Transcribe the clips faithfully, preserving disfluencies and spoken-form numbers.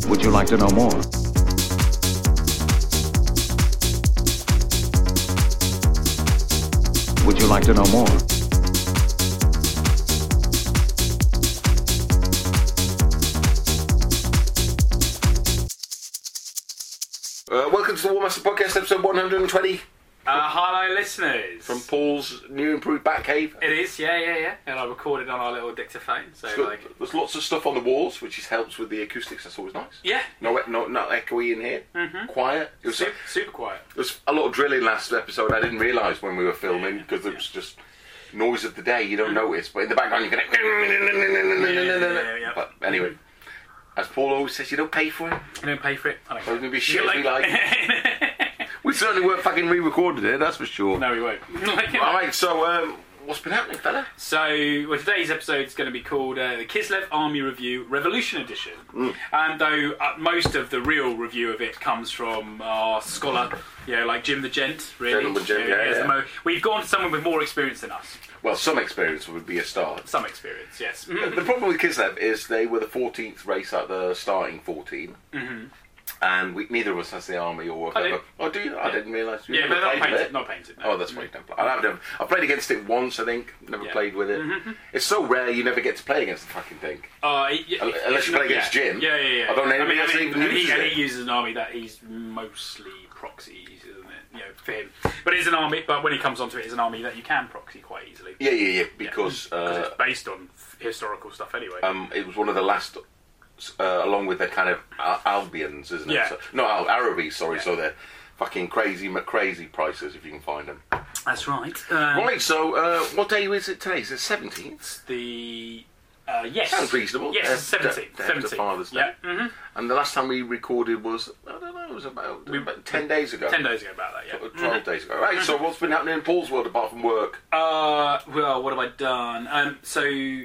Would you like to know more? Would you like to know more? Uh, welcome to the War Master Podcast, episode one hundred twenty. Uh, hello, listeners. From Paul's new improved Batcave. It is, yeah, yeah, yeah. And I recorded on our little dictaphone, so Got, like, there's lots of stuff on the walls, which is, helps with the acoustics. That's always nice. yeah, No, no, not echoey in here. Mhm. Quiet. It was super, super quiet. There was a lot of drilling last episode. I didn't realise when we were filming because it was just noise of the day. You don't notice, but in the background you can. yeah, yeah. But anyway, as Paul always says, you don't pay for it. I don't pay for it. I don't So it's care. gonna be shit if we like. We certainly weren't fucking re-recorded it. That's for sure. No, we won't. All right. So, um, what's been happening, fella? So, well, today's episode is going to be called uh, the Kislev Army Review Revolution Edition. Mm. And though uh, most of the real review of it comes from our scholar, you know, like Jim the Gent, really. Gentleman Jim, You know, yeah, he has yeah. the mo- We've gone to someone with more experience than us. Well, some experience would be a start. Some experience, yes. The problem with Kislev is they were the fourteenth race out the starting fourteen. Mm-hmm. And we, neither of us has the army or I whatever. do. Oh, do you? I Yeah. didn't realise. You Yeah, never but not played painted. with it? Not painted. No. Oh, that's why you don't play. I've, never, I've played against it once, I think. Never Yeah. played with it. Mm-hmm. It's so rare you never get to play against the fucking thing. Uh, y- Un- Unless you play against yeah. Jim. Yeah, yeah, yeah. I don't know anybody mean, else I mean, even and he, uses and it. he uses an army that he's mostly proxies, isn't it? You know, for him. But it's an army. But when he comes onto it, it's an army that you can proxy quite easily. Yeah, yeah, yeah. Because Because uh, it's based on f- historical stuff anyway. um, it was one of the last, uh, along with the kind of Al- Albions, isn't it? Yeah. So, no, Al- Arabies, sorry. Yeah. So they're fucking crazy, crazy prices if you can find them. That's right. Um, Right, so uh, what day is it today? Is it seventeenth? The uh, yes, Sounds reasonable. Yes, Uh, seventeenth. day after Seventeenth. Father's Day. Yeah. Mm-hmm. And the last time we recorded was, I don't know, it was about, We- about ten days ago. Ten days ago about that. Yeah. twelve days ago. Right, so what's been happening in Paul's world apart from work? Uh, well, what have I done? Um, so,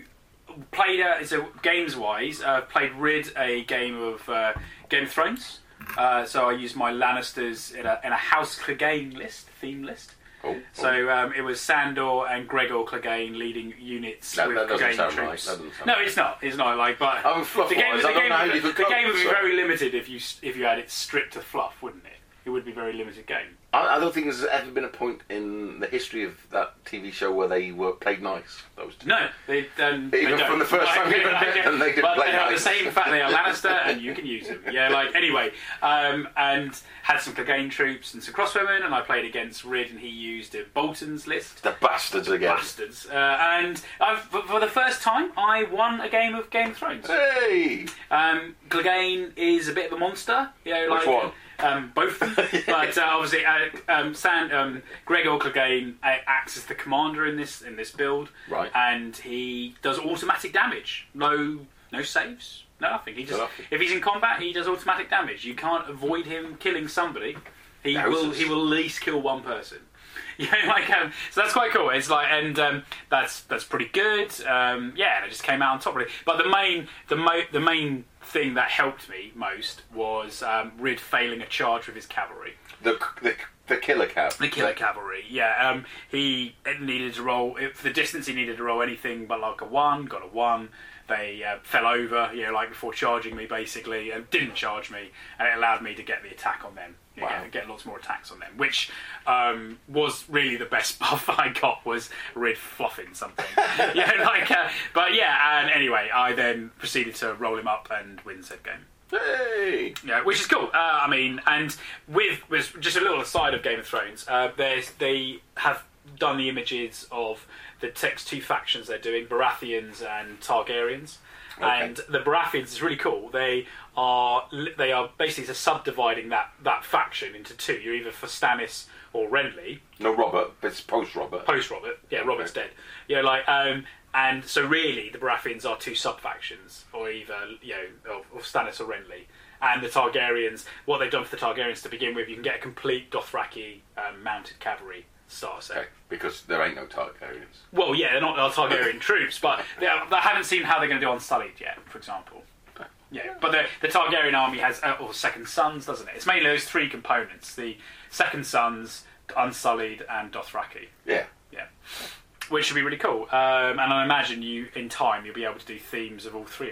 played uh, so games wise, uh, played Rid, a game of uh, Game of Thrones. Uh, so I used my Lannisters in a, in a House Clegane list, theme list. Oh, So um, it was Sandor and Gregor Clegane leading units That- with that doesn't Clegane sound right. troops. That doesn't sound no, right. it's not. It's not like, but Oh, fluff the game, wise, the I don't game, know how you the, could the cope, game would be so- very limited if you if you had it stripped to fluff, wouldn't it? It would be a very limited game. I, I don't think there's ever been a point in the history of that T V show where they were played nice. Those two. No, they, um, they Even don't. from the first time you Like, did it, and they didn't but play they have nice. the same fact they are Lannister, and you can use them. Yeah, like anyway, um, and had some Clegane troops and some crossbowmen, and I played against Rid, and he used a Bolton's list. The bastards again. Bastards. Uh, and I've, for, for the first time, I won a game of Game of Thrones. Hey! Um, Clegane is a bit of a monster. You know, Which like, one? Um, both of them. But uh, obviously, uh, um, San, um, Gregor Clegane uh, acts as the commander in this in this build, Right. and he does automatic damage. No, no saves, no nothing. He just Nothing. if he's in combat, he does automatic damage. You can't avoid him killing somebody. He Thousands. will. He will at least kill one person. You know, like um, so that's quite cool. It's like, and um, that's that's pretty good. Um, yeah, and it just came out on top really. But the main the mo- the main thing that helped me most was um, Rid failing a charge with his cavalry. The, the, the killer cab. The killer cavalry, yeah. Um, he needed to roll for the distance. He needed to roll anything but like a one. Got a one. They uh, fell over, you know, like before charging me, basically, and didn't charge me, and it allowed me to get the attack on them. You know, Wow. get, get lots more attacks on them, which um, was really the best buff I got was Rid fluffing something. you know, like, uh, but yeah, and anyway, I then proceeded to roll him up and win said game. Hey! Yeah, which is cool. Uh, I mean, and with, with just a little aside of Game of Thrones, uh, there's they have done the images of the text two factions they're doing, Baratheons and Targaryens. Okay. And the Baratheons is really cool. They are they are basically just subdividing that, that faction into two. You're either for Stannis or Renly. No, Robert, but it's post-Robert. Post Robert, yeah, Okay. Robert's dead. Yeah, like um, and so really the Baratheons are two sub factions, or either you know, of, of Stannis or Renly. And the Targaryens, what they've done for the Targaryens to begin with, you can get a complete Dothraki um, mounted cavalry starter set. Okay, because there ain't no Targaryens. Well, yeah, they're not they're Targaryen troops, but they, they haven't seen how they're going to do Unsullied yet, for example. Yeah, but the, the Targaryen army has, uh, or Second Sons, doesn't it? It's mainly those three components: the Second Sons, Unsullied, and Dothraki. Yeah. Yeah, which should be really cool. Um, and I imagine you, in time, you'll be able to do themes of all three of them.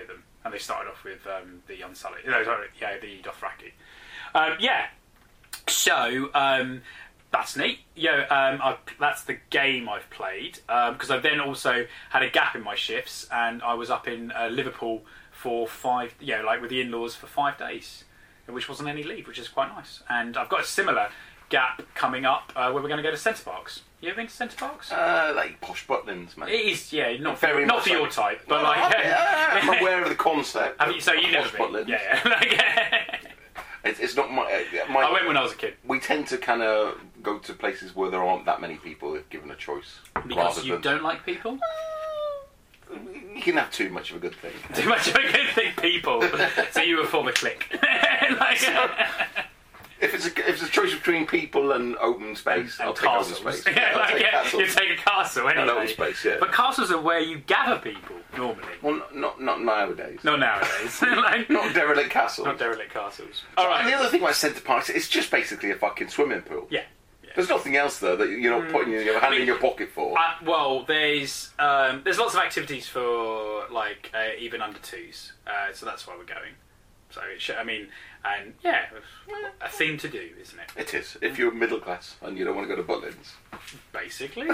and they started off with um, the Unsullied. No, sorry, yeah, the Dothraki. Um, yeah. So um, that's neat. Yeah, um, I've, that's the game I've played because um, I then also had a gap in my shifts, and I was up in uh, Liverpool for five. Yeah, like with the in-laws for five days, which wasn't any leave, which is quite nice. And I've got a similar gap coming up uh, where we're going to go to Centre Parks. You ever been to Centre Parks? Uh, like posh Butlins, mate. It is, yeah, not Very for, not much for so. your type, but Well, like. yeah, I'm aware of the concept. Have you, so you've never posh been? Butlins. Yeah, yeah. Like, It's, it's not my, uh, my. I went when I was a kid. We tend to kind of go to places where there aren't that many people if given a choice. Because rather you than, don't like people? You can have too much of a good thing. Too much of a good thing, people. So you would form a clique. Like, If it's a if it's a choice between people and open space, and I'll take castles. open space. Yeah, I'll like, take yeah, castles. you take a castle anyway. And open space, yeah. But castles are where you gather people normally. Well, not not, not nowadays. Not nowadays. Like, Not derelict castles. not derelict castles. So, All right. And the other thing about Centre Parks, it's just basically a fucking swimming pool. Yeah. yeah. There's nothing else there that you're not putting your hand I mean, in your pocket for. Uh, well, there's um, there's lots of activities for like uh, even under twos, uh, so that's why we're going. So it should, I mean, and yeah, a thing to do, isn't it? It is. If you're middle class and you don't want to go to Butlins. Basically.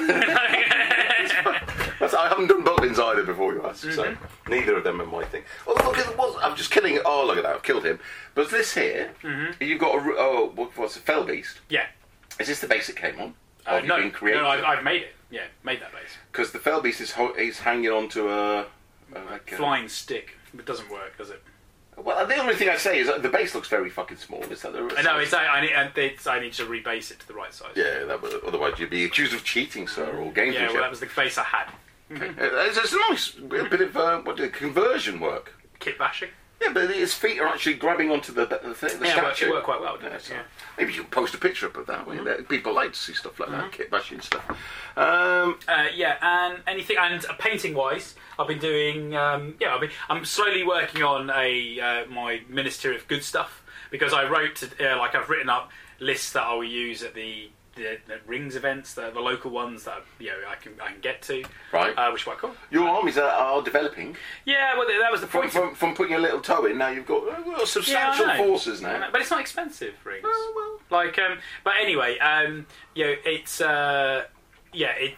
That's, I haven't done Butlins either before you ask, so Mm-hmm. neither of them are my thing. Oh, look at what I'm just killing it. Oh, look at that! I've killed him. But this here, Mm-hmm. you've got a oh, what, what's a fell beast? Yeah. Is this the base it came on? Or Uh, have you no, been created? no, I've, I've made it. Yeah, made that base. Because the fell beast is ho- is hanging onto a, a like a Flying stick. It doesn't work, does it? Well, the only thing I say is that the base looks very fucking small. Is that the? Uh, No, it's, I, I, need, and it's, I need to rebase it to the right size. Yeah, that would, otherwise you'd be accused of cheating, sir, or gamesmanship. Yeah, well, that was the base I had. Uh, It's, it's a nice bit of uh, what do you- conversion work. Kit bashing. Yeah, but his feet are actually grabbing onto the, the thing, the Yeah, it worked- statue. it worked quite well, didn't Yeah, it? so Yeah. Maybe you can post a picture up of that. Mm-hmm. People like to see stuff like that, kit bashing stuff. Um, Uh, yeah, and anything, and uh, painting-wise, I've been doing. Um, yeah, I've been, I'm slowly working on a uh, my Ministry of Good stuff because I wrote to, uh, like I've written up lists that I will use at the the, the rings events, the, the local ones that you know I can I can get to, Right. Uh, which is quite cool. your armies are, are developing. Yeah, well, that was the From, point. from, from putting a little toe in, now you've got, uh, got substantial Yeah, I know. forces I know, now. but it's not expensive rings. Well, well. Like, um, but anyway, um, you know, it's uh, yeah, it.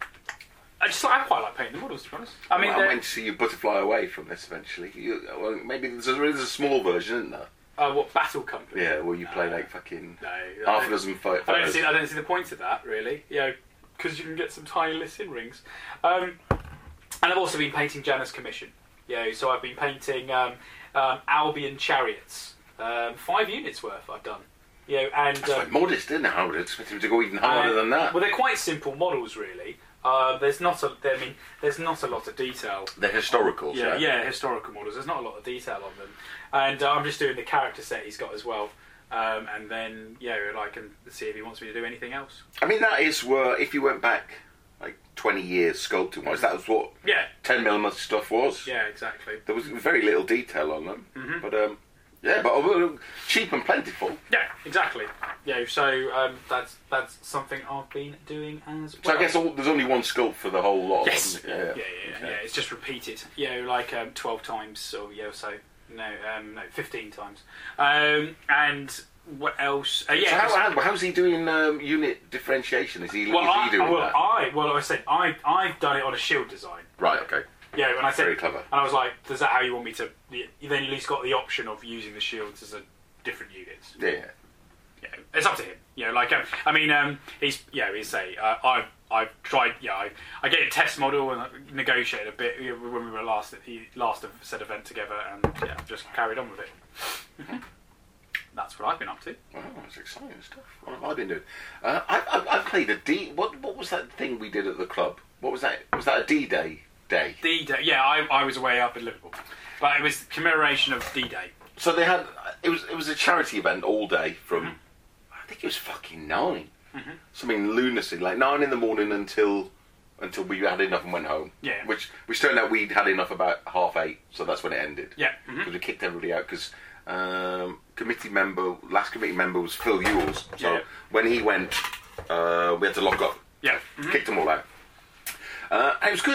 I just I quite like painting the models, to be honest. I mean, I'm they're- going to see you butterfly away from this eventually. You, well, maybe there's a, there's a small version, isn't there? uh, what Battle Company? Yeah, where you play No. like fucking No, half I a dozen fight I don't fighters. see. I don't see the point of that really. You know, because you can get some tiny listed rings. Um, and I've also been painting Janus Commission. You know, so I've been painting um, um, Albion chariots, um, five units worth. I've done. You know, and That's um, quite modest, isn't it? I would expect him to go even harder Uh, than that. Well, they're quite simple models, really. Uh, there's not a, I mean, there's not a lot of detail. They're historicals, Yeah, yeah. yeah, historical models. There's not a lot of detail on them, and uh, I'm just doing the character set he's got as well. Um, and then, yeah, I can see if he wants me to do anything else. I mean, that is where, if you went back like twenty years sculpting wise, that was what Yeah, ten millimeter stuff was. yeah, exactly. There was very little detail on them. Mhm. But, um, yeah, but uh, cheap and plentiful. Yeah, exactly. Yeah, so um, that's that's something I've been doing as well. So I guess all, there's only one sculpt for the whole lot. Yes. Isn't Yeah, it? yeah, yeah, Okay. yeah. It's just repeated. You know, like um, twelve times or yeah, or so. No, um, no, fifteen times. Um, and what else? Uh, yeah. So how, 'cause- how, how's he doing um, unit differentiation? Is he, well, is he I, doing well, that? I, well, like I said, I, I've done it on a shield design. Right, okay. Yeah, and I said, Very clever. and I was like, "Does that how you want me to?" You then at least got the option of using the shields as a different units. Yeah. You know, it's up to him. You know, like um, I mean, um, he's yeah, he's say uh, I've I've tried. Yeah, I I get a test model and I negotiated a bit you know, when we were last at the last said event together, and yeah, just carried on with it. Mm-hmm. That's what I've been up to. Wow, that's exciting stuff. What have I been doing? Uh, I, I, I played a D. What what was that thing we did at the club? What was that? Was that a D Day day? D Day. Yeah, I I was away up in Liverpool, but it was commemoration of D Day. So they had it was it was a charity event all day from Mhm. I think it was fucking nine. Mhm. Something lunacy like nine in the morning until until we had enough and went home. Yeah. Which which turned out we'd had enough about half eight, so that's when it ended. Yeah. Because Mhm. we kicked everybody out because um, committee member last committee member was Phil Ewells. So Yeah. when he went, uh, we had to lock up. Yeah. Mhm. Kicked them all out. Uh, and it was good.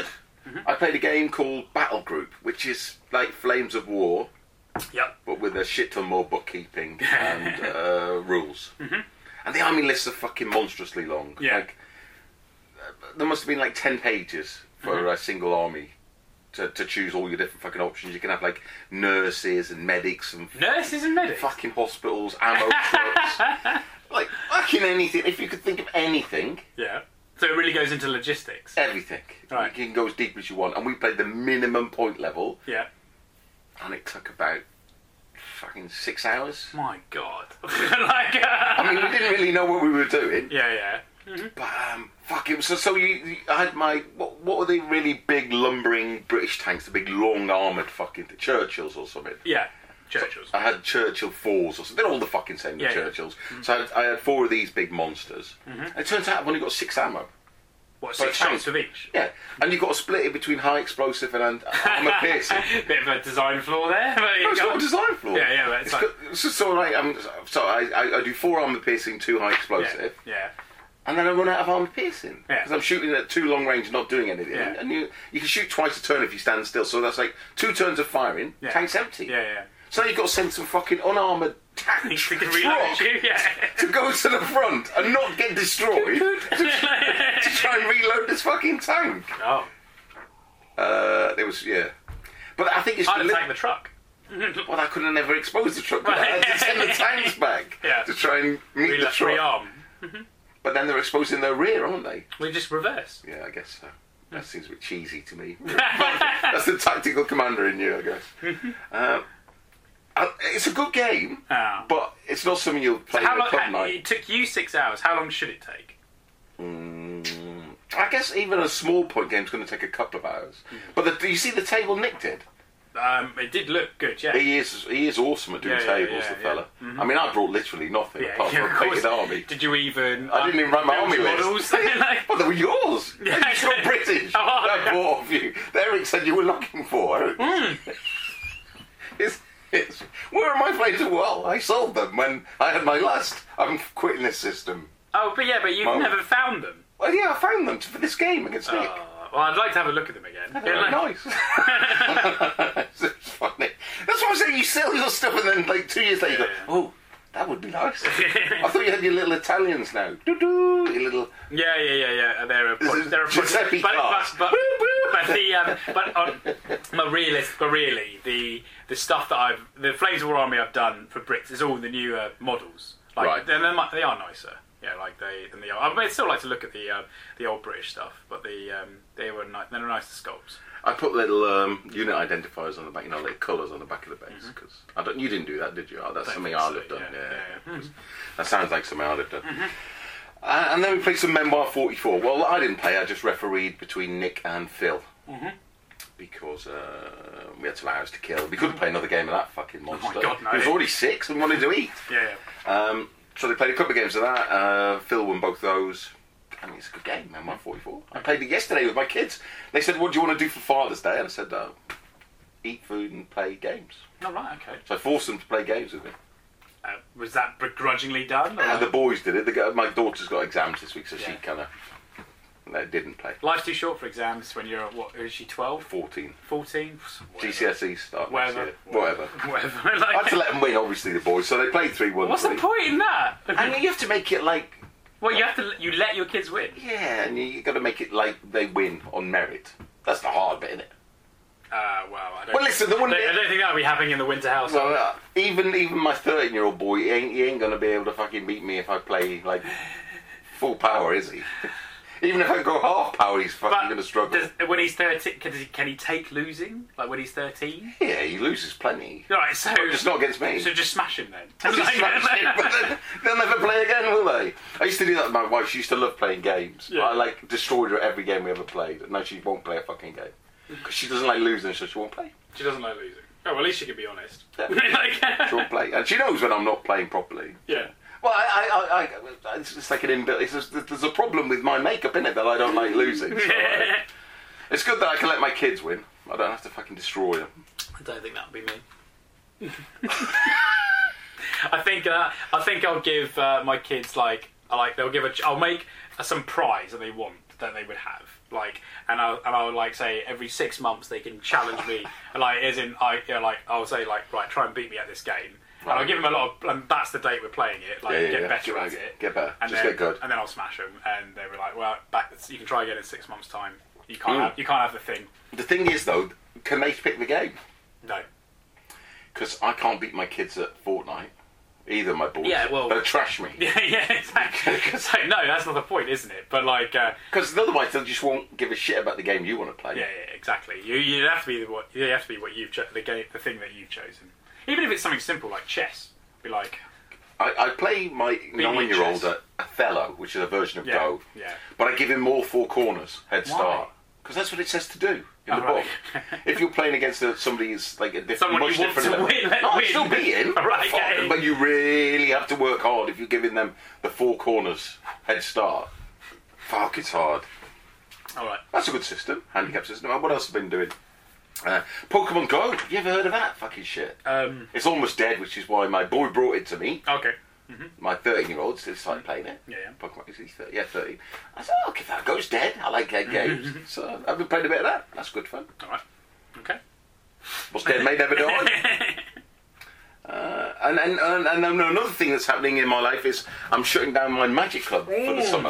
Mm-hmm. I played a game called Battle Group, which is like Flames of War, Yep. but with a shit ton more bookkeeping and uh, rules. Mm-hmm. And the army lists are fucking monstrously long. Yeah. Like, uh, there must have been like ten pages for Mm-hmm. a single army to, to choose all your different fucking options. You can have like nurses and medics and Nurses and medics. fucking hospitals, ammo trucks, like fucking anything. If you could think of anything, Yeah. So it really goes into logistics. everything. Right. You can go as deep as you want. And we played the minimum point level, Yeah. and it took about fucking six hours. My God. like. Uh... I mean, we didn't really know what we were doing. Yeah, yeah. But um, fuck it. So, so you, you, I had my what? What were the really big lumbering British tanks? The big long armoured fucking Churchills or something. Yeah. Churchills. I had Churchill fours or something. They're all the fucking same. The Yeah, yeah. Churchills. So I had, I had four of these big monsters. And it turns out I've only got six ammo. What, But six tank. shots of each? Yeah, and you've got to split it between high explosive and armour piercing. Bit of a design flaw there. But No, it's got a design flaw. Yeah, yeah, but it's It's like- got, it's just sort of like um, so I, I, I do four armour piercing, two high explosive. Yeah. Yeah. And then I run out of armour piercing. Yeah. Because I'm shooting at too long range, not doing anything. Yeah. And you you can shoot twice a turn if you stand still. So that's like two turns of firing, Yeah. tank's empty. Yeah, yeah. So you've got to send some fucking unarmoured tank You can reload truck you, yeah. to go to the front and not get destroyed to, to try and reload this fucking tank. Oh. Uh, it was, yeah. But I think it's... I'd deli- attack the truck. Well, I could have never exposed the truck. But I had to send the tanks back Yeah. to try and meet the Relo- truck. Rearm. But then they're exposing their rear, aren't they? We just reverse. Yeah, I guess so. That seems a bit cheesy to me. That's the tactical commander in you, I guess. Um, I- it's a good game, Oh. but it's not something you'll play How in a long? club how- night. It took you six hours. How long should it take? Mm, I guess even a small point game's going to take a couple of hours. Mm. But the, do you see the table Nick did? Um, it did look good, yeah. He is he is awesome at doing Yeah, yeah, tables, yeah, the fella. yeah. I mean, I brought literally nothing Yeah, apart yeah, from of a painted course. army. Did you even? I didn't even write my build army models? list. Like- Well, they were yours. Yeah. You're still British. Oh, I yeah. bought off you. Eric said you were looking for. Hmm. it's, it's, where are my flames of well? I sold them when I had my last. I'm quitting this system. Oh, but yeah, but you've Well- never found them. Well, yeah, I found them for this game against Nick. Oh, well, I'd like to have a look at them again. They're Yeah, very like- nice. It's funny. That's what I'm saying. You sell your stuff, and then like two years later, you go, Yeah. "Oh, that would be nice." I thought you had your little Italians now. Doo doo, your little. Yeah, yeah, yeah, yeah. They're a This push, is they're a push. Giuseppe But, but, class. but, Woo, woo. but the um, but on, but realist, but really the the stuff that I've the Flames of War Army I've done for Brits is all the newer models. Like Right. they're, they're, mu- they are nicer. Yeah, like they than the old. I mean, I'd still like to look at the uh, the old British stuff, but the um, they were ni- they're nicer sculpts. I put little um, unit identifiers on the back, you know, like colours on the back of the base. Mm-hmm. Because I don't, you didn't do that, did you? Oh, that's Don't something think I'd so, have done. yeah, Yeah, yeah, yeah. that sounds like something I'd have done. Uh, and then we played some Memoir forty-four. Well, I didn't play. I just refereed between Nick and Phil. Mm-hmm. Because uh, we had some hours to kill. We couldn't play another game of that fucking monster. God, no. He was already six and wanted to eat. Yeah, yeah. Um, so they played a couple of games of that. Uh, Phil won both those. I mean, it's a good game, man. one forty-four. I played it yesterday with my kids. They said, "What do you want to do for Father's Day?" And I said, oh, "Eat food and play games." Oh, right, okay. So I forced them to play games with me. Uh, was that begrudgingly done? Or? And the boys did it. The, guy- my daughter's got exams this week, so she Yeah. kind of they didn't play. Life's too short for exams when you're, what, is she twelve? fourteen. fourteen? G C S E start next Whatever. year. Whatever. Whatever. I had to let them win, obviously, the boys. So they played three one. What's the point in that? And you have to make it like, Well, you have to you let your kids win. yeah, and you got to make it like they win on merit. That's the hard bit, isn't it? Uh, well, I don't. Well, listen, there I wouldn't don't, I be. don't think that would be happening in the Winter House. Well, uh, even even my thirteen-year-old boy, he ain't, he ain't going to be able to fucking beat me if I play like full power, is he? Even if I go half power, he's fucking going to struggle. does, when he's thirteen, can, he- can he take losing? Like when he's thirteen? Yeah, he loses plenty. Right, so Just not against me. so just smash him then. Just smash it, but then they'll never play again, will they? I used to do that with my wife. She used to love playing games. Yeah. I like destroyed her every game we ever played. And now she won't play a fucking game because she doesn't like losing, so she won't play. She doesn't like losing. Oh, well, at least she can be honest. Yeah. Like- She won't play, and she knows when I'm not playing properly. yeah. Well, I, I, I, I it's just like an inbuilt. It's just, there's a problem with my makeup in it that I don't like losing. So I, it's good that I can let my kids win. I don't have to fucking destroy them. I don't think that would be me. I think uh, I think I'll give uh, my kids like I like they'll give a I'll make uh, some prize that they want that they would have. Like, and I and I would like say every six months they can challenge me. Like, as in, I you know, like I would say like, right, try and beat me at this game. And I'll give them a lot of, and that's the date we're playing it. Like, Yeah, yeah, get yeah. better Get- at get- it. get better. And Just then, get good. And then I'll smash them. And they were like, well, back, you can try again in six months' time. You can't Mm. have, you can't have the thing. The thing is, though, can they pick the game? No. Because I can't beat my kids at Fortnite. Either of my boys. Yeah, well- They'll trash me. Yeah, yeah, exactly. So, no, that's not the point, isn't it? But like, uh, Because otherwise they just won't give a shit about the game you want to play. yeah, yeah, exactly. You you have to be the what you have to be what you've cho- the game the thing that you've chosen. Even if it's something simple like chess, be like, I, I play my nine-year-old chess. at Othello, which is a version of yeah, Go, yeah. but I give him all four corners head Why? start. Because that's what it says to do in Oh, the right. book. If you're playing against a, somebody who's like a different, Someone much you want different to level, win, let no, win. still beat him, Right, Fuck, okay. but you really have to work hard if you're giving them the four corners head start. Fuck, it's hard. All right. That's a good system, handicap system. What else have I been doing? Uh, Pokemon Go. Have you ever heard of that fucking shit? Um, It's almost dead, which is why my boy brought it to me. okay. My thirteen-year-old still started playing it. Yeah, yeah. Pokemon, is he thirty? Yeah, thirteen. I said, oh, give that a go. It's dead. I like that games. So I've been playing a bit of that. That's good fun. All right. Okay. What's dead may never die. Uh, and, and, and, and another thing that's happening in my life is I'm shutting down my magic club for the summer.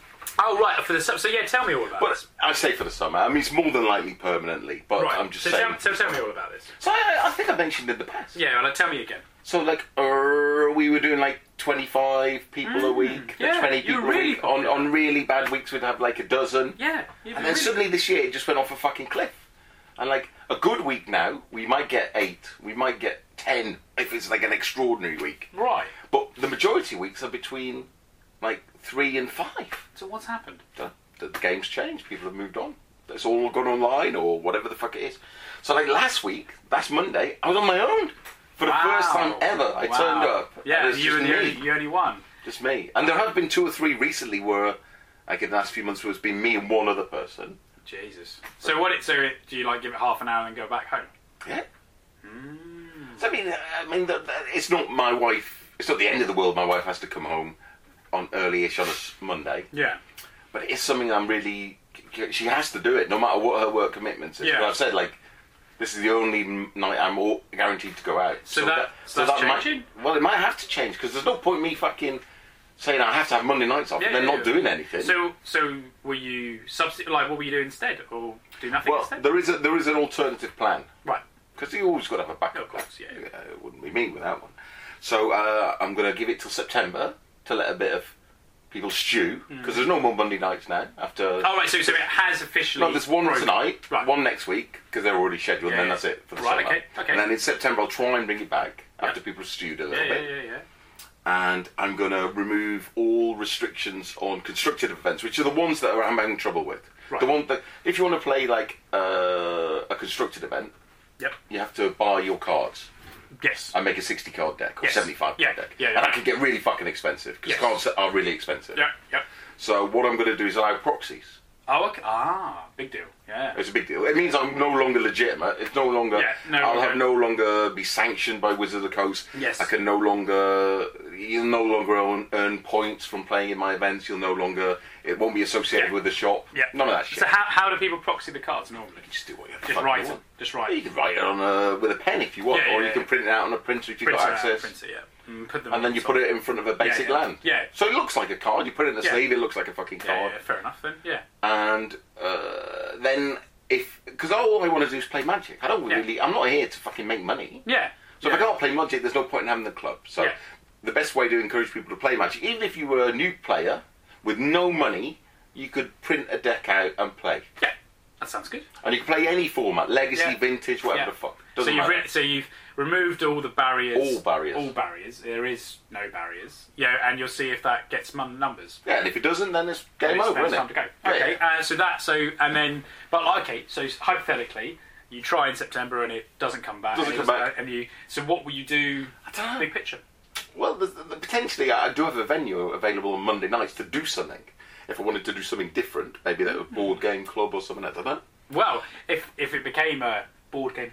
Oh right, for the sub. So yeah, tell me all about But this. I say for the summer. I mean, it's more than likely permanently. But Right. I'm just so saying. Tell, so tell me all about this. So I, I think I mentioned in the past. Yeah. Well, tell me again. So like, uh, we were doing like twenty-five people a week. Mm. yeah, twenty you're people a really week. On, popular. on really bad weeks, we'd have like a dozen. Yeah. you've And then really- suddenly this year it just went off a fucking cliff. And like a good week now, we might get eight, we might get ten if it's like an extraordinary week. Right. But the majority of weeks are between like three and five. So what's happened? The, the, the game's changed. People have moved on. It's all gone online or whatever the fuck it is. So like last week, last Monday, I was on my own for the Wow. first time ever. I Wow. turned up. Yeah, and it was you were just the me. only, you only one. Just me. And there have been two or three recently where, like in the last few months, where it's been me and one other person. Jesus. So what? It, so it, do you like give it half an hour and go back home? Yeah. Mm. So, I mean, uh, I mean, the, the, it's not my wife. It's not the end of the world. My wife has to come home on early-ish on a s- Monday, Yeah. but it's something I'm really. She has to do it, no matter what her work commitments is. Yeah. But I've said like, this is the only m- night I'm all guaranteed to go out. So that- so that's might- changing? well, it might have to change because there's no point me fucking saying I have to have Monday nights off Yeah, and then yeah, not yeah. doing anything. So so were you substitute? Like what were you doing instead, or do nothing well, instead? there is a, there is an alternative plan. Right. Because you always got to have a backup. Of course, plan. yeah. It wouldn't be me without one. So uh, I'm going to give it till September to let a bit of people stew because there's no more Monday nights now. After Oh right. So so it has officially. no, there's one broken. tonight, Right. one next week because they're already scheduled, Yeah, and then yeah. that's it for the Right, summer. okay, okay. And then in September I'll try and bring it back Yeah. after people have stewed a Yeah, little yeah, bit. yeah, yeah. And I'm going to remove all restrictions on constructed events, which are the ones that I'm having trouble with. Right. The one that if you want to play like uh, a constructed event, Yep. you have to buy your cards. Yes. I make a sixty card deck or Yes. seventy-five card Yeah, deck, yeah, yeah. and that can get really fucking expensive because Yes. cards are really expensive. Yeah. Yep. So what I'm going to do is allow proxies. Oh, okay. Ah, big deal. Yeah. It's a big deal. It means I'm no longer legitimate. It's no longer. Yeah, no I'll longer- have no longer be sanctioned by Wizards of the Coast. Yes. I can no longer. You'll no longer earn, earn points from playing in my events. You'll no longer. It won't be associated Yeah. with the shop. Yeah. None of that shit. So how how do people proxy the cards normally? You just do what you Just fucking write it. want. Just You write. can write it on a, with a pen if you want, Yeah, or yeah, you can yeah. print it out on a printer if you've Print got it out, access. print it, yeah. And put them. And then you put it in front of a basic yeah. land. Yeah. So it looks like a card. You put it in the Yeah. sleeve. It looks like a fucking Yeah, card. yeah, fair enough then. Yeah. And uh, then if because all I want to do is play Magic. I don't Yeah. really. I'm not here to fucking make money. Yeah. So yeah. if I can't play Magic, there's no point in having the club. So Yeah. the best way to encourage people to play Magic, even if you were a new player with no money, you could print a deck out and play. Yeah. That sounds good. And you can play any format, legacy, Yeah. vintage, whatever Yeah. the fuck. So Doesn't you've matter. re- so you've removed all the barriers. All barriers. All barriers. There is no barriers. Yeah, and you'll see if that gets mon- numbers. Yeah, and if it doesn't, then it's game It's- over, it's isn't time it? to go. Yeah, Okay. yeah. Uh, so that. So and then, but like, okay. So hypothetically, you try in September and it doesn't come back. Doesn't and it come back. And you. So what will you do? I don't know. Big picture. Well, the, the, potentially, I do have a venue available on Monday nights to do something. If I wanted to do something different, maybe that a board game club or something. I don't know. Well, if if it became a board game club,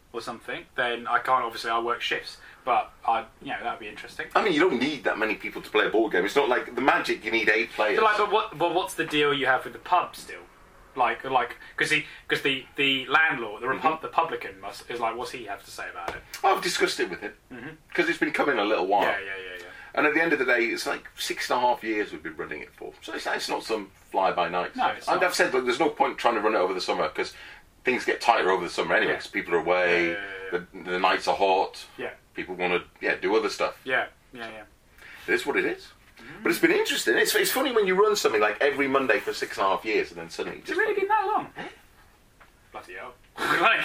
or something, then I can't. Obviously, I work shifts, but I, you know, that'd be interesting. I mean, you don't need that many people to play a board game. It's not like the Magic. You need eight players. But like, but what? But what's the deal you have with the pub still? Like, like, because the because the, the landlord, the Repu- Mm-hmm. the publican, must is like, what's he have to say about it? I've discussed it with him because it's been coming a little while. Yeah, yeah, yeah, yeah. And at the end of the day, it's like six and a half years we've been running it for. So it's, it's not some fly-by-night. No, it's And not. I've said, look, there's no point trying to run it over the summer because things get tighter over the summer anyway Yeah. because people are away, Yeah, yeah, yeah, The, the nights are hot, Yeah, people want to yeah do other stuff. yeah, yeah, yeah. It is what it is. But it's been interesting. It's, it's funny when you run something like every Monday for six and a half years and then suddenly... Has it really been that long? Bloody hell! Like,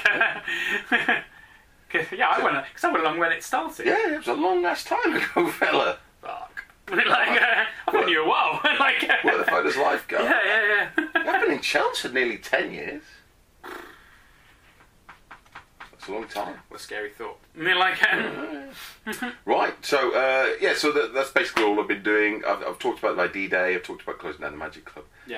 yeah, I went because I went along when it started. Yeah, it was a long-ass time ago, fella. Fuck. Like, uh, I've known you a while. Like, uh, Where the fuck does life go? yeah, yeah, yeah. I've been in Chelsea nearly ten years. That's a long time. What a scary thought. I mean, like, um, Right, so, uh, yeah, so that, that's basically all I've been doing. I've, I've talked about my D-Day, I've talked about closing down the Magic Club. yeah.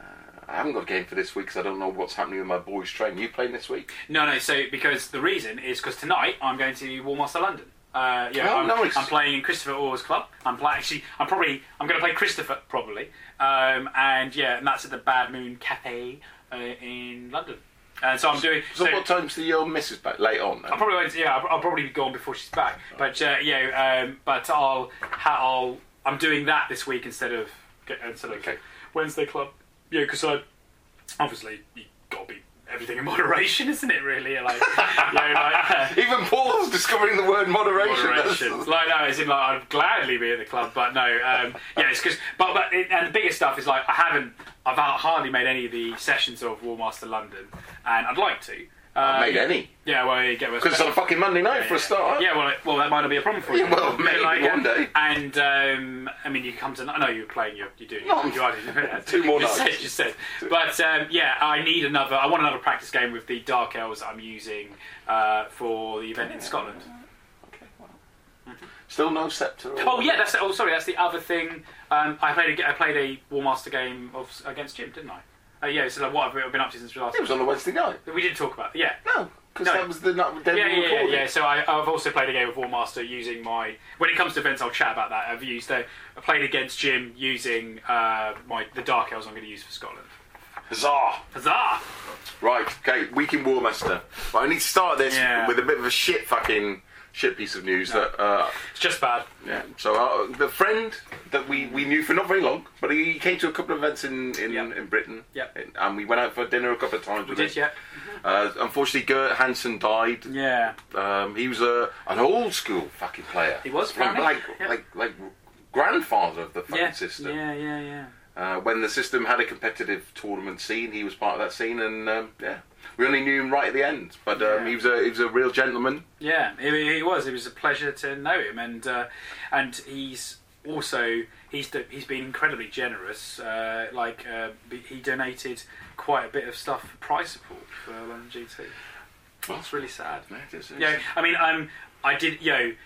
I haven't got a game for this week because I don't know what's happening with my boys' train. You playing this week? No, no. So because the reason is because tonight I'm going to Warmaster London. Uh, yeah, Oh, I'm, nice. I'm playing in Christopher Orr's club. I'm play, actually. I'm probably. I'm going to play Christopher probably. Um, and yeah, and that's at the Bad Moon Cafe uh, in London. And so I'm doing. So, what time's the old missus back? Late on, then? I probably won't. Yeah, I'll, I'll probably be gone before she's back. But uh, yeah, um, but I'll. Ha- I'll. I'm doing that this week instead of instead of Okay. Wednesday club. Yeah, because I. Obviously, you got to be everything in moderation, isn't it? Really, like, you know, like uh, Even Paul's discovering the word moderation. moderation. That's- Like, no, as in, like, I'd gladly be at the club, but no, um, yeah, it's because, but, but, it, and the biggest stuff is like, I haven't, I've hardly made any of the sessions of Warmaster London, and I'd like to. Um, Made any? Yeah, well, you get Because it's on a fucking Monday night for a start. Yeah, well, it- well, that might not be a problem for you. Yeah, well, maybe one day. And um, I mean, you come to. I know you're playing. You're, you're doing. No, you are doing two more you nights. Said, you said. But um, yeah, I need another. I want another practice game with the Dark Elves I'm using uh, for the event in Scotland. Okay, well. Still no scepter. or- Oh yeah, that's. Oh, sorry, that's the other thing. Um, I played. A, I played a Warmaster game of against Jim, didn't I? Uh, yeah, so like, what I've been up to since we last. It was on the Wednesday night. We did talk about. It, yeah. No, because No. that was the night they Yeah, were yeah, yeah, recording. yeah. So I, I've also played a game of Warmaster using my. When it comes to events, I'll chat about that. I've used. Uh, I played against Jim using uh, my the Dark Elves I'm going to use for Scotland. Huzzah! Huzzah! Right, okay, week in Warmaster. But I need to start this Yeah. with a bit of a shit fucking shit piece of news No. that. Uh, It's just bad. yeah. So uh, the friend that we, we knew for not very long, but he came to a couple of events in in, Yep. in Britain. Yep. And- And we went out for dinner a couple of times. We with did, him. yeah. Uh, unfortunately, Gert Hansen died. Yeah. Um, he was a an old school fucking player. He was, like apparently. like, Yeah. like like grandfather of the fucking Yeah. system. Yeah, yeah, yeah. Uh, when the system had a competitive tournament scene, he was part of that scene, and um, yeah, we only knew him right at the end. But um, Yeah. he was a he was a real gentleman. Yeah, he, he was. It was a pleasure to know him, and uh, and he's also he's do- he's been incredibly generous. Uh, like uh, be- he donated quite a bit of stuff for prize support for London G T. That's really sad. Yeah, it is, it is. Yeah, I mean, um, I did. You know,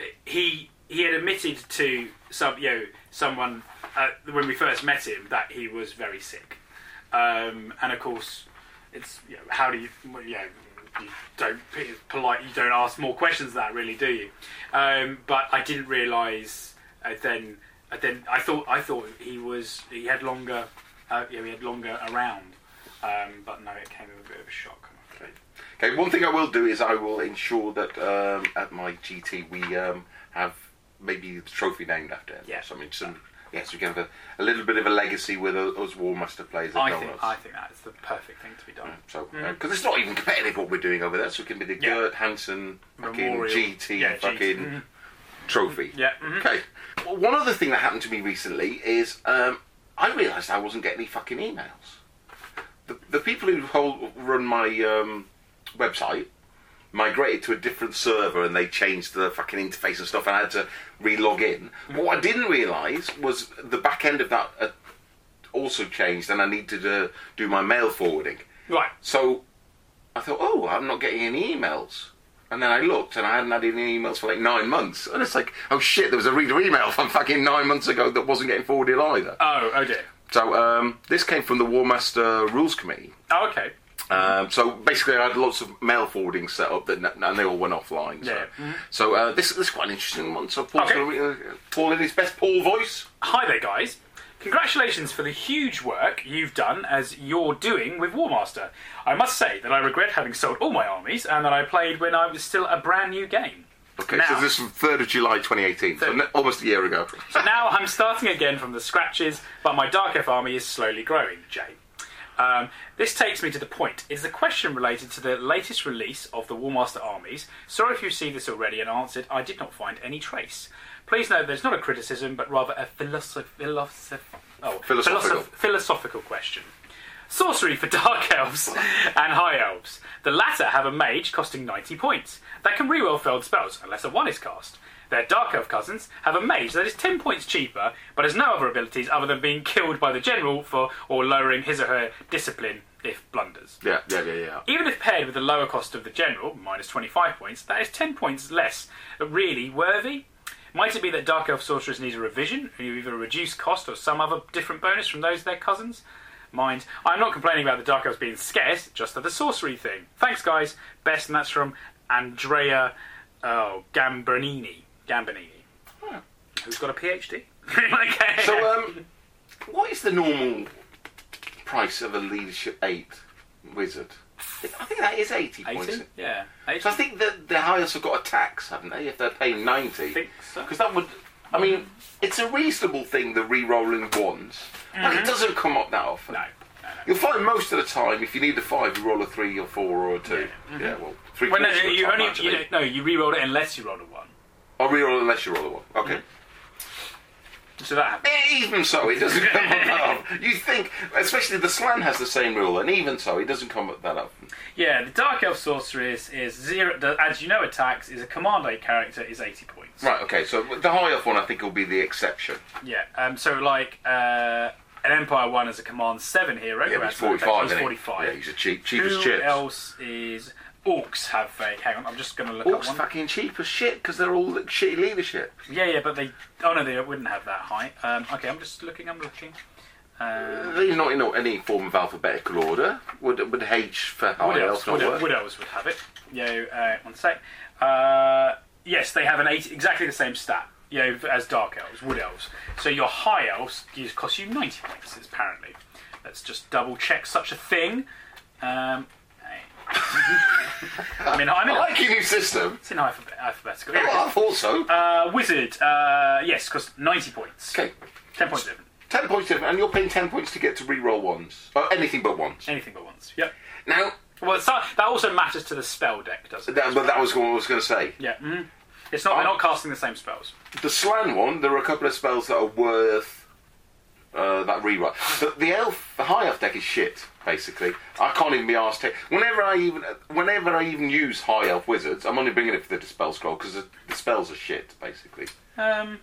he he had admitted to some, you know, someone uh, when we first met him that he was very sick, um, and of course, it's you know, how do you, well, you know, you don't it's polite, you don't ask more questions than that, really, do you? Um, but I didn't realise uh, then. Uh, then I thought I thought he was he had longer, uh, you know, he had longer around, um, but no, it came with a bit of a shock. I'm afraid. Okay, one thing I will do is I will ensure that um, at my G T we um, have maybe the trophy named after him. Yeah. Something. Some, yes, we can have a, a little bit of a legacy with us us Warmaster players. that I know think us. I think that is the perfect thing to be done. So, because it's not even competitive what we're doing over there, so it can be the Yeah. Gert Hansen fucking Memorial. G T Yeah, G T. fucking Mhm. trophy. Yeah. mhm. Okay. Well, one other thing that happened to me recently is um, I realised I wasn't getting any fucking emails. The, the people who hold, run my um, website migrated to a different server and they changed the fucking interface and stuff, and I had to re-log in. But what I didn't realise was the back end of that uh, also changed, and I needed to do my mail forwarding. Right. So I thought, oh, I'm not getting any emails. And then I looked, and I hadn't had any emails for like nine months. And it's like, oh shit, there was a reader email from fucking nine months ago that wasn't getting forwarded either. Oh, oh dear. So um, this came from the Warmaster Rules Committee. Oh, okay. Um, so basically, I had lots of mail forwarding set up, that, and they all went offline. So, Yeah. Mm-hmm. so uh, this, this is quite an interesting one. So Paul's Okay. going to uh, Paul in his best Paul voice. Hi there, guys. Congratulations for the huge work you've done as you're doing with War Master. I must say that I regret having sold all my armies and that I played when I was still a brand new game. Okay, Now- so this is third of July twenty eighteen, so Third. ne- almost a year ago. So now I'm starting again from the scratches, but my Dark Elf army is slowly growing, Jay. Um, this takes me to the point. It is a question related to the latest release of the War Master armies. Sorry if you've seen this already and answered, I did not find any trace. Please note that it's not a criticism, but rather a philosoph- philosoph- oh, Philosophical. philosoph- philosophical question. Sorcery for Dark Elves and High Elves. The latter have a mage costing ninety points that can reroll failed spells unless a one is cast. Their Dark Elf cousins have a mage that is ten points cheaper but has no other abilities other than being killed by the general for or lowering his or her discipline if blunders. Yeah, yeah, yeah, yeah. Even if paired with the lower cost of the general, minus twenty-five points, that is ten points less. Really worthy? Might it be that Dark Elf sorcerers need a revision, either a reduced cost or some other different bonus from those of their cousins? Mind, I'm not complaining about the Dark Elves being scarce, just of the sorcery thing. Thanks, guys. Best, and that's from Andrea oh, Gambernini. Gambernini. Hmm. Who's got a PhD? Okay. So, um, what is the normal price of a Leadership eight wizard? I think that is eighty points. eighty? Yeah. eighty. So I think that the highest have got a tax, haven't they, if they're paying ninety? I think so. Because that would... I mean, it's a reasonable thing, the re-rolling ones. But it doesn't come up that often. No. No, no. You'll find most of the time, if you need a five, you roll a three or four or a two. Yeah, well, three Well, no, quarters of the you time, only actually. you don't, no, you re-roll it unless you roll a one. I'll re-roll unless you roll a one. Okay. So that happens. Eh, Even so, it doesn't come up that often. You think, especially the Slan has the same rule, and even so, it doesn't come up that often. Yeah, the Dark Elf sorcerer is, is zero. The, as you know, attacks is a command eight character is eighty points. Right, okay, so the high elf one I think will be the exception. Yeah. Um. So like uh, an Empire one is a command seven hero. Yeah, who but he's has no effect. forty-five, He's isn't he? forty-five. Yeah, he's a cheap, cheap as Who chips. else is Orcs have a? Hang on, I'm just going to look Orcs up one. fucking cheap as shit, because they're all shitty leadership. Yeah, yeah, but they. Oh no, they wouldn't have that high. Um. Okay, I'm just looking. I'm looking. Um, They're not in any form of alphabetical order. Would would H for high Wood elf elves, not wood, work? wood elves would have it. Yeah, uh, one sec. Uh, yes, they have an eight, exactly the same stat. You know, as dark elves, wood elves. So your high elves use- cost you ninety points. Apparently, let's just double check such a thing. Um, I mean, I I mean, like your new system. it's in alphabet, alphabetical. Here it Oh, I is. thought so. Uh, wizard, uh, yes, cost ninety points. Okay, Ten points different. ten points different, and you're paying ten points to get to re-roll ones. Oh, anything but ones. Anything but once. Yep. Now, Well, it's not, that also matters to the spell deck, doesn't it? that, but that was what I was going to say. Yeah. mhm. It's not. They're not casting the same spells. The Slan one, there are a couple of spells that are worth uh, that rewrite. The, the elf, the high elf deck is shit. Basically, I can't even be asked to. Whenever I even, whenever I even use high elf wizards, I'm only bringing it for the dispel scroll because the, the spells are shit. Basically, Um.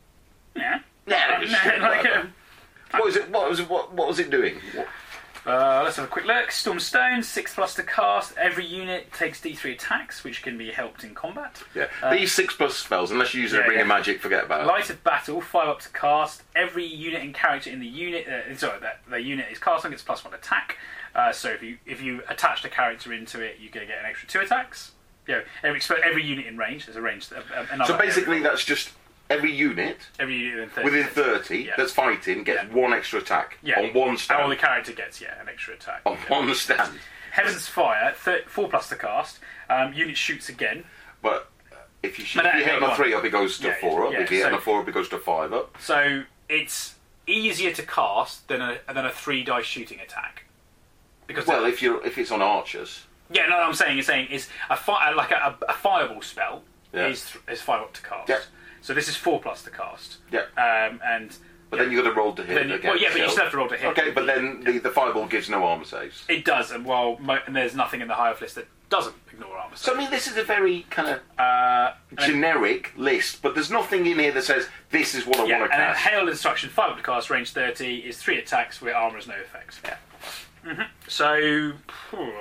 Yeah. yeah, it's shit, like, whatever. um, What was it? What was it? What, what was it doing? What, Uh, let's have a quick look. Storm Stone, six plus to cast. Every unit takes D three attacks, which can be helped in combat. yeah, Uh, these six plus spells, unless you use it yeah, to bring yeah. in magic, forget about it. Light of Battle, five up to cast. Every unit and character in the unit, uh, sorry, that the unit is casting gets plus one attack. Uh, so if you if you attach the character into it, you're going to get an extra two attacks. You know, every every unit in range, there's a range. Uh, another So basically, area. that's just every unit every unit within thirty. within thirty Yeah. that's fighting gets Yeah. one extra attack Yeah. on one Oh, the stand. character gets yeah an extra attack. On Yeah. one stand. Heaven's Fire, thir- four plus to cast. Um, unit shoots again. But uh, if you, shoot, But if you that- hit on a one. three up, it goes to Yeah, four up. yeah, If you hit on so- a four up, it goes to five up. So it's easier to cast than a than a three dice shooting attack. Because Well, if you if it's on archers, yeah, no, I'm saying, you're saying is a fi- like a, a fireball spell Yeah. is th- is five up to cast. Yeah. So this is four plus to cast. yeah. Um, and But yeah, then you got to roll to hit then you- against. well, yeah, but you shield. still have to roll to hit. Okay, but then the, the fireball gives no armor saves. it does, and well, mo- and there's nothing in the high elf list that doesn't ignore armor. So I mean, this is a very kind of uh, and then- generic list, but there's nothing in here that says this is what I yeah, want and to then cast. hail instruction five up to cast, range thirty is three attacks where armor has no effect. Yeah. hmm So, phew,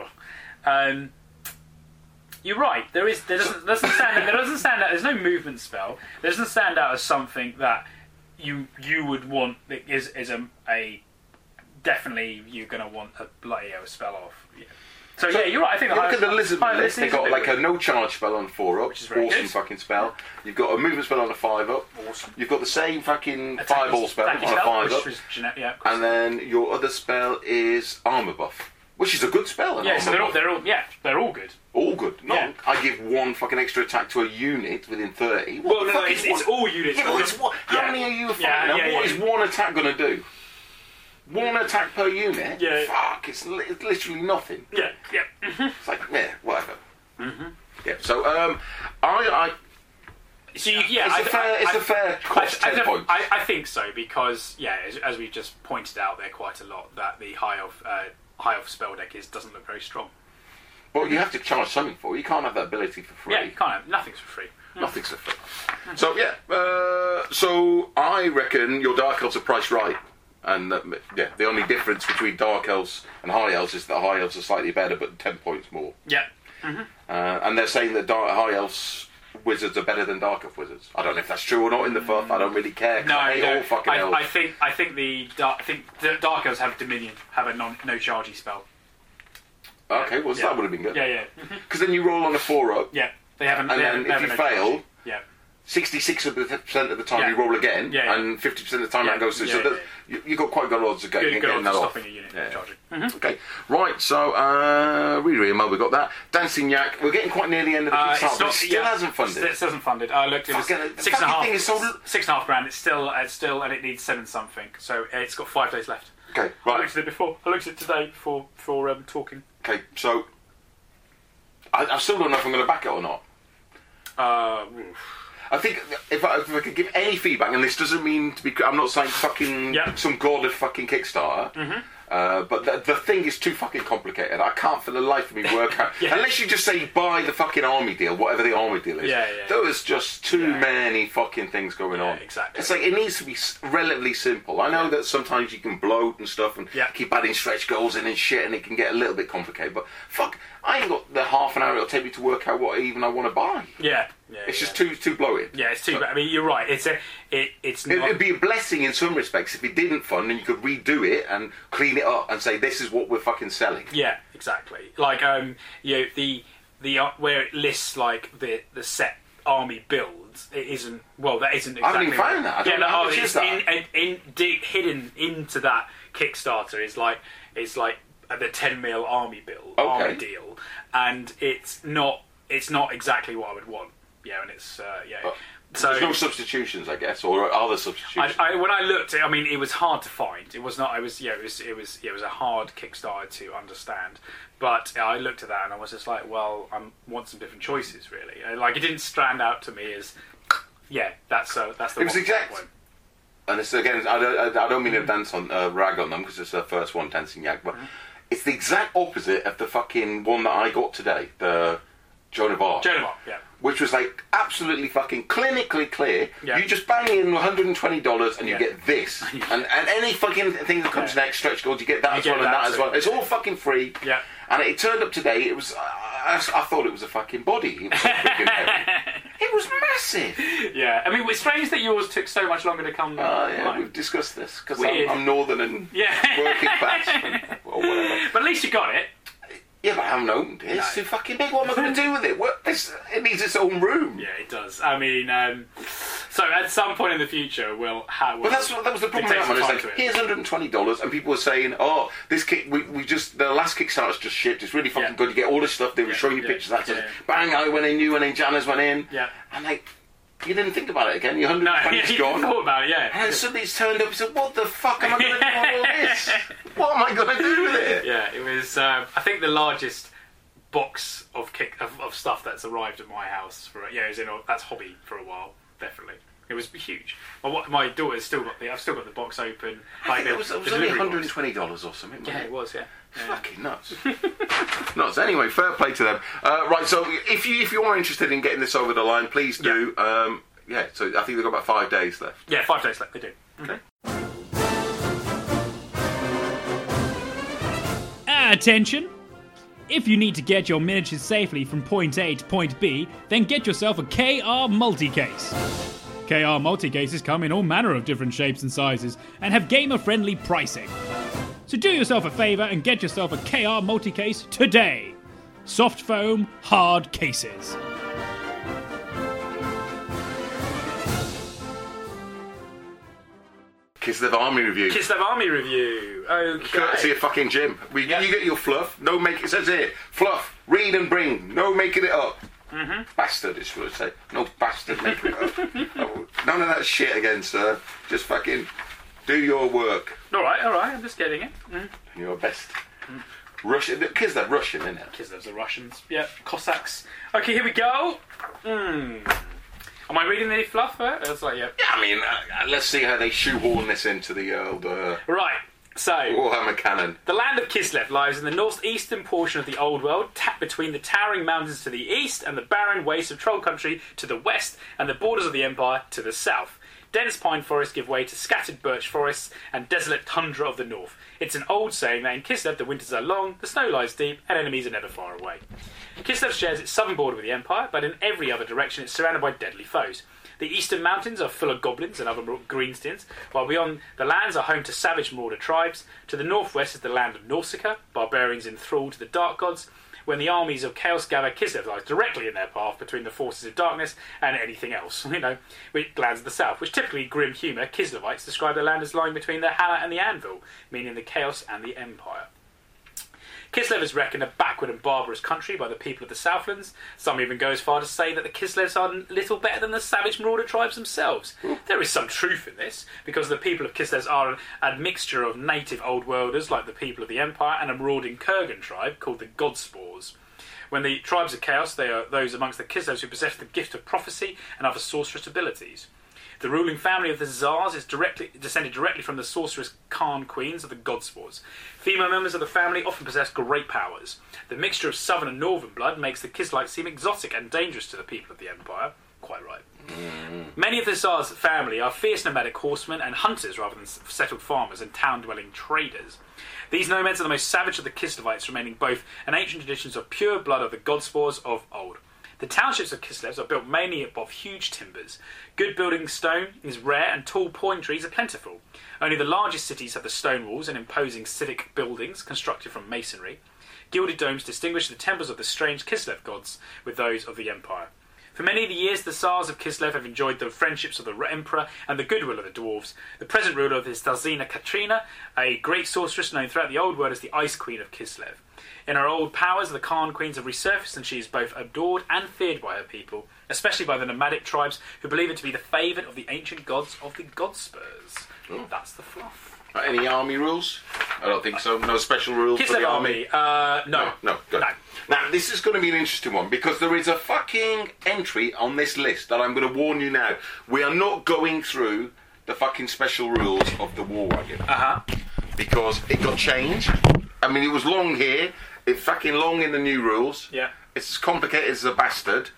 um, you're right. There is there doesn't, doesn't stand out, there doesn't stand out. There's no movement spell. There doesn't stand out as something that you you would want that is is a, a definitely you're going to want a bloody hell spell off. Yeah. So, yeah, you're right. I think You the look at the lizard higher list, they've is a got bit like a weird. no charge spell on a four up, Which is very awesome good. fucking spell. You've got a movement spell on a five up. Awesome. You've got the same fucking Attacky- fireball spell on attacky a spell, five which up. was gene- yeah, of course. And then your other spell is armor buff, which is a good spell. an yeah, so armor they're all, buff. they're all, yeah, they're all good. all good. No, Yeah. I give one fucking extra attack to a unit within thirty. What Well, the no, fuck it's, is it's one? all units. Yeah, but All it's of- what? How yeah. many are you fighting? Yeah, now? yeah, what yeah. is one attack going to do? One attack per unit? Yeah. Fuck, it's, li- it's literally nothing. Yeah, yeah. It's like, yeah, whatever. Mm-hmm. Yeah, so, um, I, So you, yeah, It's I, a fair- I, it's I- a fair cost, I, I, ten points. I, I think so because yeah, as, as we just pointed out there quite a lot, that the high elf uh, high elf spell deck is doesn't look very strong. I, well, you have to charge something for it. You can't have that ability for free. Yeah, you can't have nothing's for free. Nothing's for free. So, yeah, uh, so I reckon your Dark Elves are priced right. And, uh, yeah, the only difference between Dark Elves and High Elves is that High Elves are slightly better, but ten points more. Yeah, Uh, and they're saying that dark, High Elves wizards are better than Dark Elf wizards. I don't know if that's true or not in the F U F. I don't really care. 'Cause no, I hate no. all fucking I, elves. I think I think the dark, I think the Dark Elves have Dominion, have a non no chargey spell. Okay, well, so Yeah. that would have been good. Yeah, yeah, Because then you roll on a four up, yeah. They haven't. and they then haven't, if they have you no fail, chargey. yeah. sixty-six percent of the time Yeah. you roll again, Yeah, yeah. and fifty percent of the time Yeah, that goes through. yeah, so yeah, that- you, you got quite good odds of getting, Good, good getting on that off. stopping a unit Yeah. charging. Okay, right, so, uh, Riri and Mo, we got that. Dancing Yak, we're getting quite near the end of the Uh, Kickstarter, but it still yeah, hasn't funded. It still hasn't funded. I looked. It was Fucking- the six and a fucking half. thing is so- Six and a half grand. It's still. It's still, and it needs seven something. So it's got five days left. Okay, I right. looked at it before. I looked at it today before before um, talking. Okay, so, I, I still don't know if I'm going to back it or not. Uh, oof. I think if I, if I could give any feedback, and this doesn't mean to be, I'm not saying fucking Yeah. some god of fucking Kickstarter, Mm-hmm. uh, but the, the thing is too fucking complicated. I can't for the life of me work out, Yeah. unless you just say buy the fucking army deal, whatever the army deal is. Yeah, yeah. There is just too Yeah. many fucking things going Yeah, on. exactly. It's like it needs to be s- relatively simple. I know Yeah. that sometimes you can bloat and stuff and Yeah. keep adding stretch goals in and shit, and it can get a little bit complicated. But fuck, I ain't got the half an hour it'll take me to work out what even I want to buy. Yeah. Yeah. It's yeah. just too too bloated. Yeah, it's too bad. I mean, you're right. It's a. It. It's It not. would be a blessing in some respects if it didn't fund and you could redo it and clean it up and say this is what we're fucking selling. Yeah, exactly. Like um, you know, the the uh, where it lists like the the set army builds. It isn't. Well, that isn't I haven't exactly. even found that. I don't yeah, know no, how oh, much it's is that? in, in, in dig, hidden into that Kickstarter is like it's like the ten mil army build Okay. army deal, and it's not it's not exactly what I would want. Yeah, and it's uh, yeah. Uh, so There's no substitutions, I guess, or other I, substitutions. I, when I looked, I mean, it was hard to find. It was not. I was, yeah, it was, it was, yeah, it was a hard Kickstarter to understand. But uh, I looked at that and I was just like, well, I want some different choices, really. Uh, Like it didn't stand out to me as, yeah, that's uh, that's the. It was one exact- one. and it's again, I don't, I don't mean to dance on uh, rag on them because it's the first one, Dancing Yak, but it's the exact opposite of the fucking one that I got today, the Joan of Arc. Joan of Arc, yeah. Which was like absolutely fucking clinically clear. Yeah. You just bang in one hundred twenty dollars and you Yeah. get this. and and any fucking thing that comes Yeah. next, stretch goals, you get that You as get well and that that as too. well. It's all fucking free. Yeah. And it turned up today, it was, I, I, I thought it was a fucking body. It was, so freaking heavy. It was massive. Yeah, I mean, it's strange that yours took so much longer to come. Oh, yeah, online. we've discussed this because Weird. I'm, I'm northern and Yeah. working class and, or whatever. But at least you got it. Yeah, but I haven't opened it. It's No. too fucking big. What am I going to do with it? What, it's, it needs its own room. Yeah, it does. I mean, um, so at some point in the future, we'll have. But that's what, that was the problem with that one. It's like, here's one hundred twenty dollars, and people were saying, "Oh, this kick, we, we just the last Kickstarter's just shipped. It's really fucking Yeah. good. You get all this stuff. They were Yeah, showing you yeah, pictures. That's yeah. it. Bang! I went in. You went in. Janice went in. Yeah. And like, you didn't think about it again. Your No, hundred yeah, twenty's you gone. thought about it, yeah. And then suddenly it's turned up and said, "What the fuck am I going to do with all this? What am I going to do with it?" Yeah, it was. Uh, I think the largest box of kick of, of stuff that's arrived at my house for yeah, it was in a, that's hobby for a while. Definitely, it was huge. My, wa- my daughter's still got the. I've still got the box open. I Like think the, it was, it was the only delivery one hundred box. twenty dollars or something. Yeah, wasn't it was. Yeah. yeah. Fucking nuts. nuts. Anyway, fair play to them. Uh, right, so if you if you are interested in getting this over the line, please do. Yeah, um, yeah so I think they've got about five days left. Yeah, five days left. They do. Okay. Attention! If you need to get your miniatures safely from point A to point B, then get yourself a K R multi-case. K R multi-cases come in all manner of different shapes and sizes and have gamer-friendly pricing. So do yourself a favour and get yourself a K R multi-case today. Soft foam, hard cases. Kislev Army review. Kislev Army review. Okay. Courtesy of fucking Jim. We, Yeah. You get your fluff. No make. It says here, fluff. Read and bring. No making it up. Mm-hmm. Bastard is what I say. No bastard making it up. No, none of that shit again, sir. Just fucking do your work. All right, all right. I'm just getting it. Mm. Your best. Mm. Russian. Kislev Russian, isn't it? Kislev's the Russians. Yeah, Cossacks. Okay, here we go. Mm. Am I reading the fluff? Uh? It's like, yeah. Yeah, I mean, uh, let's see how they shoehorn this into the old uh, Right. So, Warhammer canon. the land of Kislev lies in the northeastern portion of the Old World, tapped between the towering mountains to the east and the barren wastes of Troll Country to the west, and the borders of the Empire to the south. Dense pine forests give way to scattered birch forests and desolate tundra of the north. It's an old saying that in Kislev the winters are long, the snow lies deep, and enemies are never far away. Kislev shares its southern border with the Empire, but in every other direction it's surrounded by deadly foes. The eastern mountains are full of goblins and other greenskins, while beyond the lands are home to savage marauder tribes. To the northwest is the land of Nausicaa, barbarians enthralled to the dark gods. When the armies of Chaos gather, Kislev lies directly in their path between the forces of darkness and anything else, you know, which lands of the south, which typically grim humour Kislevites describe the land as lying between the hammer and the anvil, meaning the Chaos and the Empire. Kislev is reckoned a backward and barbarous country by the people of the Southlands. Some even go as far to say that the Kislevs are little better than the savage marauder tribes themselves. There is some truth in this, because the people of Kislev are an admixture of native Old Worlders like the people of the Empire and a marauding Kurgan tribe called the Godspores. When the tribes of Chaos, they are those amongst the Kislevs who possess the gift of prophecy and other sorcerous abilities. The ruling family of the Tsars is directly descended directly from the sorceress Khan queens of the Godspores. Female members of the family often possess great powers. The mixture of southern and northern blood makes the Kislevites seem exotic and dangerous to the people of the Empire. Quite right. Mm. Many of the Tsar's family are fierce nomadic horsemen and hunters rather than settled farmers and town-dwelling traders. These nomads are the most savage of the Kislevites, remaining both an ancient traditions of pure blood of the Godspores of old. The townships of Kislev are built mainly of huge timbers. Good building stone is rare and tall pine trees are plentiful. Only the largest cities have the stone walls and imposing civic buildings constructed from masonry. Gilded domes distinguish the temples of the strange Kislev gods with those of the Empire. For many of the years, the Tsars of Kislev have enjoyed the friendships of the Emperor and the goodwill of the dwarves. The present ruler is Tsarina Katrina, a great sorceress known throughout the Old World as the Ice Queen of Kislev. In her old powers, the Khan Queens have resurfaced, and she is both adored and feared by her people, especially by the nomadic tribes who believe it to be the favoured of the ancient gods of the Godspurs. Oh. That's the fluff. Uh, any army rules? I don't think so. No special rules for Kislev the army? army? Uh, no. No, no, good. No. Now, this is going to be an interesting one, because there is a fucking entry on this list that I'm going to warn you now. We are not going through the fucking special rules of the War Wagon. Uh-huh. Because it got changed. I mean, it was long here. It's fucking long in the new rules. Yeah. It's as complicated as a bastard.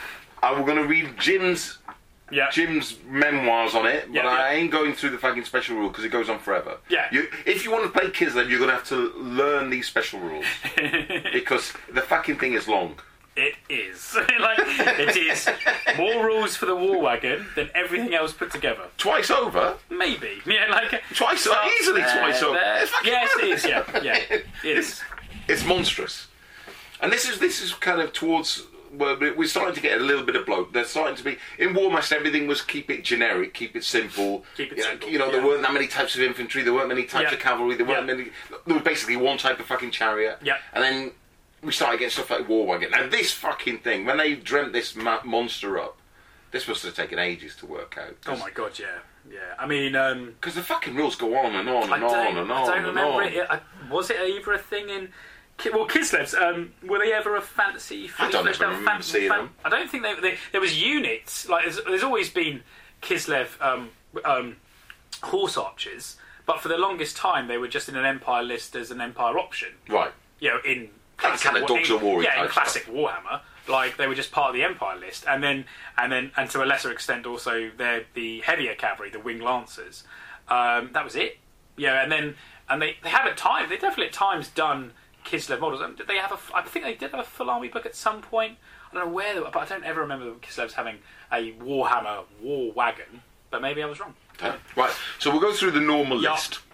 I'm going to read Jim's Yeah. Jim's memoirs on it, but Yeah, I yeah. ain't going through the fucking special rule because it goes on forever. Yeah. You, if you want to play Kislev, you're going to have to learn these special rules because the fucking thing is long. It is. like, it is more rules for the War Wagon than everything else put together. Twice over? Maybe. Yeah, like Twice so- easily uh, twice over. there- It's fucking Yes, mad. it is. Yeah, yeah, it is. It's monstrous. And this is this is kind of towards. Well, we're starting to get a little bit of bloat. There's starting to be in Warmaster. Everything was keep it generic, keep it simple. Keep it you know, simple, You know, there yeah. weren't that many types of infantry. There weren't many types Yeah. of cavalry. There weren't Yeah. many. There was basically one type of fucking chariot. Yeah. And then we started getting stuff like War Wagon. Now this fucking thing, when they dreamt this ma- monster up, this must have taken ages to work out. Oh my god, yeah, yeah. I mean, um, Because the fucking rules go on and on I and don't, on and on I don't and remember on. it. I, was it either a thing in? Ki- Well, Kislevs, um, were they ever a fantasy? I don't fleshed ever out remember seeing them. I don't think they, they. There was units. Like there's, there's always been Kislev um, um, horse archers, but for the longest time they were just in an Empire list as an Empire option. Right. You know, in Kind of- kind of Dogs of War yeah, in type classic Warhammer, like they were just part of the Empire list, and then and then and to a lesser extent also they're the heavier cavalry, the Winged Lancers. Um, that was it. Yeah, and then and they, they have at times they definitely at times done Kislev models. Um, Did they have a? f- I think they did have a full army book at some point. I don't know where, they were, but I don't ever remember the Kislevs having a Warhammer war wagon. But maybe I was wrong. Okay. Right, so we'll go through the normal Yeah. list.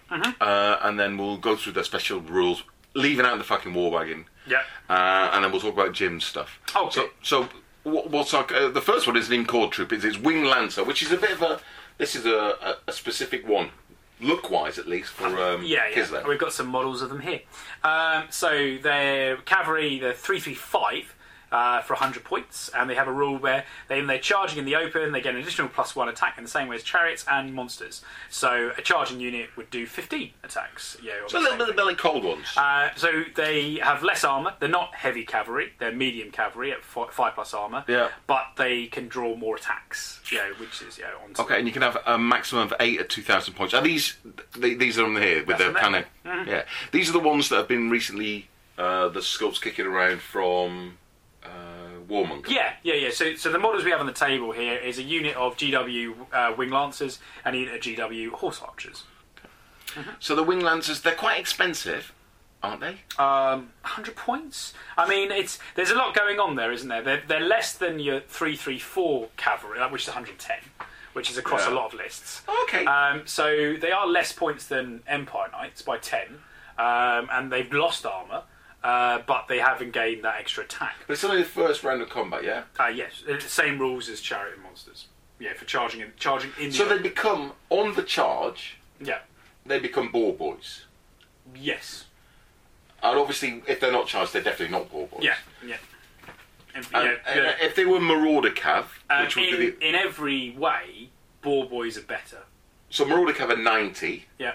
Mm-hmm. uh, and then we'll go through the special rules, leaving out the fucking war wagon. Yeah. Uh, and then we'll talk about Jim's stuff. Okay. So, so what, what's our, uh, the first one isn't even called Troop, it's, it's Wing Lancer, which is a bit of a, this is a, a, a specific one, look-wise at least, for um, Yeah, yeah. Kislev. We've got some models of them here. Um, so they're cavalry, they're three three five uh, for one hundred points, and they have a rule where they, when they're charging in the open, they get an additional plus one attack in the same way as chariots and monsters. So a charging unit would do fifteen attacks. Yeah, on So a the little same bit of thing. like cold ones. Uh, so they have less armour. They're not heavy cavalry. They're medium cavalry at f- five plus armour. Yeah. But they can draw more attacks. You know, which is yeah. On Okay, and you can have a maximum of eight at two thousand points. Are these, th- these are on here with That's the on there. kind of, Mm-hmm. yeah. These are the ones that have been recently, uh, the sculpts kicking around from uh, Warmonger. Yeah, yeah, yeah. So, so the models we have on the table here is a unit of G W uh, Wing Lancers and a unit of G W Horse Archers. So the Wing Lancers, they're quite expensive, aren't they? Um, one hundred points. I mean, it's there's a lot going on there, isn't there? They're, they're less than your three three four cavalry, uh, which is one hundred ten, which is across Yeah. a lot of lists. Okay. Um, so they are less points than Empire Knights by ten, um, and they've lost armour, uh, but they haven't gained that extra attack. But it's only the first round of combat, yeah? Uh, yes, uh, same rules as Chariot and Monsters. Yeah, for charging in, charging in. So the they become, on the charge, yeah, they become ball boys. yes, And obviously, if they're not charged, they're definitely not ball boys. yeah, yeah. And, And, yeah, and yeah. if they were Marauder Cav, Uh, which would in, be the, in every way, Boar Boys are better. so Marauder Cav are ninety. Yeah.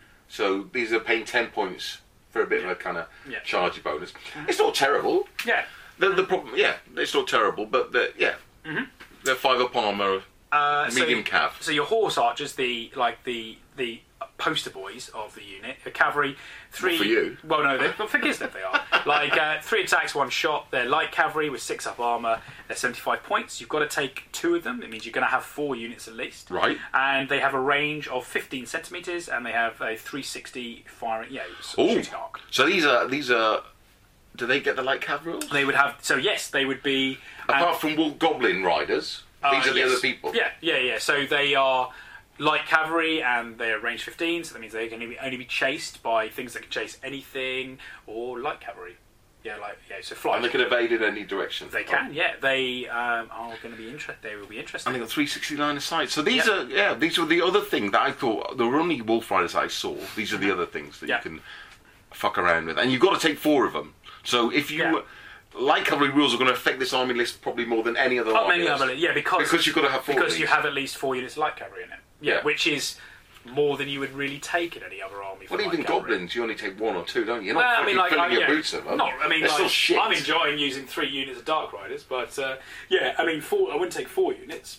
So these are paying ten points for a bit of a kind of Yeah. chargy bonus. It's not terrible. Yeah. The, the problem, yeah, it's not terrible, but they're, yeah, Mm-hmm. they're five up armor, Uh, medium so, cav. So your horse archers, the like the the poster boys of the unit, the cavalry, three. Not for you. Well, no, they, but for Kislev they are. Like uh, three attacks, one shot. They're light cavalry with six up armor. They're seventy-five points. You've got to take two of them. It means you're going to have four units at least. Right. And they have a range of fifteen centimeters, and they have a three sixty firing, yeah, Ooh. shooting arc. So these are these are. Do they get the light cav rules? They would have. So yes, they would be. Apart from Wolf Goblin riders, these Uh, are the yes. other people. Yeah, yeah, yeah. So they are light cavalry and they're range fifteen, so that means they can only be, only be chased by things that can chase anything, or light cavalry. Yeah, like yeah. So fly. And they can evade in any direction. They can. Yeah, they um, are going to be interested. They will be interested. And they got three sixty line of sight. So these Yeah. are yeah. These were the other thing that I thought there were only Wolf riders I saw. These are the other things that Yeah. you can fuck around with, and you've got to take four of them. So if you Yeah. light cavalry rules are going to affect this army list probably more than any other. Oh, army many list. other, yeah, because Because you've got to have four of because you these. have at least four units of light cavalry in it. Yeah, Yeah. which is more than you would really take in any other army. For Well, light even cavalry. goblins, you only take one or two, don't you? You're not Well, I fucking mean, like, filling I, your yeah, boots of them. not, I mean, They're like, still shit. I'm enjoying using three units of Dark Riders, but uh, yeah, I mean, four. I wouldn't take four units.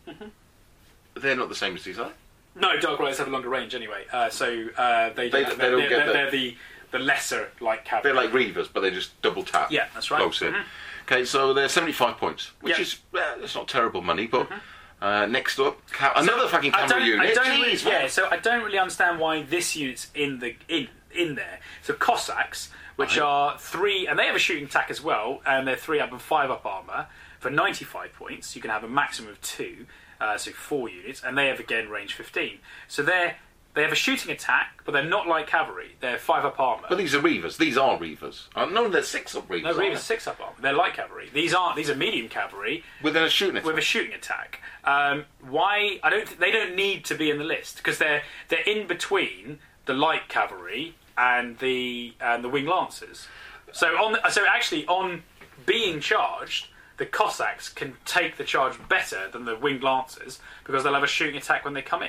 They're not the same as these, are they? No, Dark Riders have a longer range anyway, uh, so uh, they, They- they're, they don't they're, get they're, the- they're the the lesser light cavalry. They're like Reavers, but they just double tap. Yeah, that's right. Close in. Mhm. Okay, so they're seventy-five points, which Yeah. is well, it's not terrible money, but uh, next up, ca- another fucking I don't, cavalry unit. I don't really, Jeez, man. yeah, so I don't really understand why this unit's in the in in there. So Cossacks, which Right. are three, and they have a shooting attack as well, and they're three up and five up armor for ninety-five points. You can have a maximum of two, uh, so four units, and they have again range fifteen. So they're they have a shooting attack, but they're not light cavalry. They're five up armor. But these are Reavers. These are Reavers. Uh, no, they're six up Reavers. No, aren't Reavers they? six up armor. They're light cavalry. These aren't. These are medium cavalry Within a shooting attack. with a shooting attack. Um, why? I don't. They don't need to be in the list because they're they're in between the light cavalry and the and the wing lancers. So on. So actually, on being charged, the Cossacks can take the charge better than the winged lancers because they'll have a shooting attack when they come in.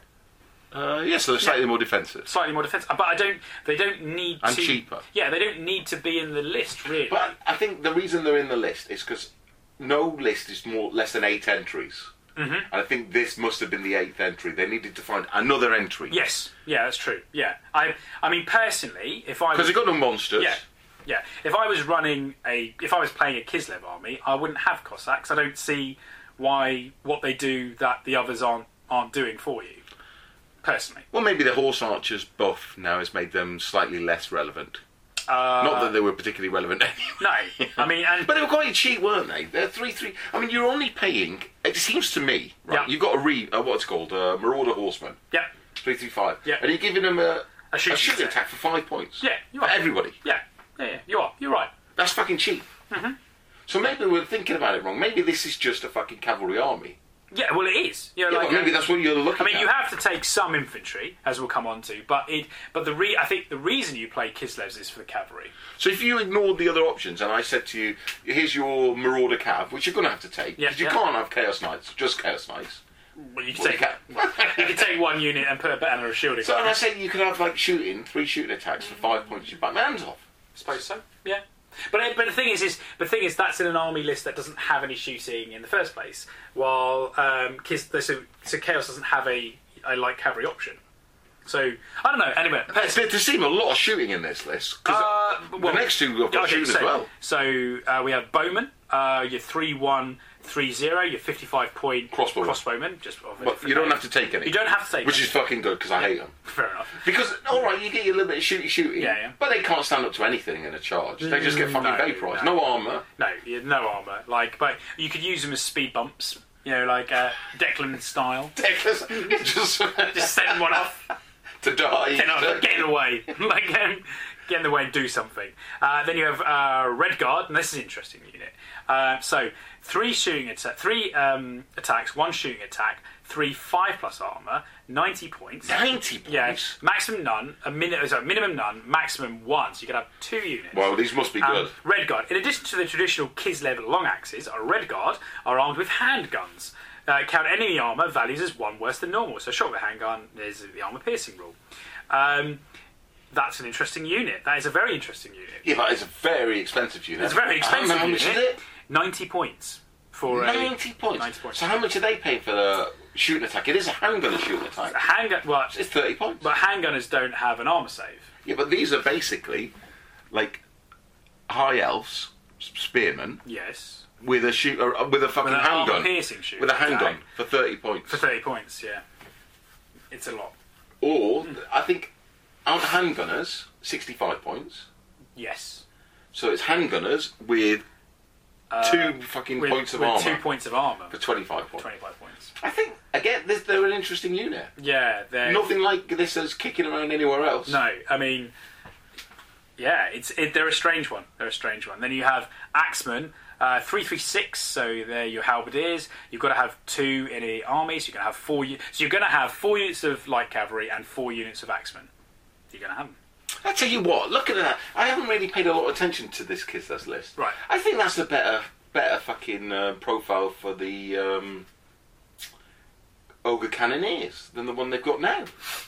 Uh, yeah, so they're slightly more defensive. Slightly more defensive, but I don't. They don't need And to. cheaper. Yeah, they don't need to be in the list really. But I think the reason they're in the list is because no list is more less than eight entries. Mm-hmm. And I think this must have been the eighth entry. They needed to find another entry. Yes, yeah, that's true. Yeah, I. I mean, personally, if I Because was, they've got no monsters. yeah, yeah, if I was running a, if I was playing a Kislev army, I wouldn't have Cossacks. I don't see why what they do that the others aren't aren't doing for you. Personally, Well, maybe the horse archers buff now has made them slightly less relevant. uh, Not that they were particularly relevant anyway. no, I mean, and But they were quite cheap, weren't they? They're three three. I mean, you're only paying. It seems to me, right? Yeah. You've got a re. Uh, what's it called? Uh, Marauder horseman. yeah, three three five. Yeah. And you're giving them a, A a shooting shooting attack. attack for five points. Yeah, you For are. everybody. Yeah, yeah, yeah. You are. You're right. That's fucking cheap. Mm-hmm. So maybe we're thinking about it wrong. Maybe this is just a fucking cavalry army. Yeah, well, it is. You know, Yeah, like, but maybe um, that's what you're looking I mean, at. you have to take some infantry, as we'll come on to, but it. But the re- I think the reason you play Kislevs is for the cavalry. So if you ignored the other options and I said to you, here's your Marauder Cav, which you're going to have to take, Yeah, because you yeah. can't have Chaos Knights, just Chaos Knights. Well, you can Well, take you can. you can take one unit and put a banner of shielding. So on and it. I said you could have like shooting, three shooting attacks for five points, you back my hands off. I suppose so. Yeah. But but the thing is, is the thing is that's in an army list that doesn't have any shooting in the first place. While um, Kis- so, so Chaos doesn't have a, a light cavalry option. So I don't know. Anyway, There there seems a lot of shooting in this list, because Uh, well, the next two have got okay, shooting so, as well. So uh, we have Bowman. Uh, you're three one three zero. You're fifty-five point Crossbowman. crossbowman. Just But you don't have to take any. You don't have to take Which any. is fucking good, because I hate them. Fair enough. Because, alright, you get your little bit of shooty shooty, Yeah, yeah. but they can't stand up to anything in a charge. They just get fucking no, vaporised. no. No armour. No, you have no armour. Like, but you could use them as speed bumps. You know, like uh, Declan style. just, Just send one off. to die. Get, on, get in the way. like, um, get in the way and do something. Uh, then you have uh, Red Guard, and this is an interesting unit. Uh, so three shooting attack, three um, attacks, one shooting attack, three five plus armor, ninety points. ninety points? Yeah, maximum none, a min- sorry, minimum none, maximum one. So you can have two units. Well, these must be good. Um, Red Guard. In addition to the traditional Kislev long axes, our Red Guard are armed with handguns. Uh, count enemy armour values as one worse than normal. So shot with a handgun is the armour piercing rule. Um, that's an interesting unit. That is a very interesting unit. Yeah, but it's a very expensive unit. It's a very expensive How much unit. is it? ninety points for ninety a points. ninety points. So how much are they paying for the shooting attack? It is a handgun shooting attack. A handgun. Well, It's thirty points. but handgunners don't have an armour save. Yeah, but these are basically like high elves, spearmen, Yes. with a shoot uh, with a fucking With an handgun. armour piercing shoot. With a handgun attack for thirty points. for thirty points. Yeah. It's a lot. Or I think aren't handgunners sixty-five points? Yes. So it's handgunners with Uh, two fucking with, points of with armour two points of armour. for twenty-five points. twenty-five points. I think again this, they're an interesting unit. Yeah, they're Nothing like this as kicking around anywhere else. no. I mean, yeah, it's it, they're a strange one. They're a strange one. Then you have Axemen, uh, three three six. So they're your halberdiers. You've got to have two in a army. So you're going to have four. u- So you're going to have four units of light cavalry and four units of Axemen. You're going to have them. I tell you what, look at that. I haven't really paid a lot of attention to this Kislev list. Right. I think that's a better, better fucking uh, profile for the um, Ogre Cannoneers than the one they've got now.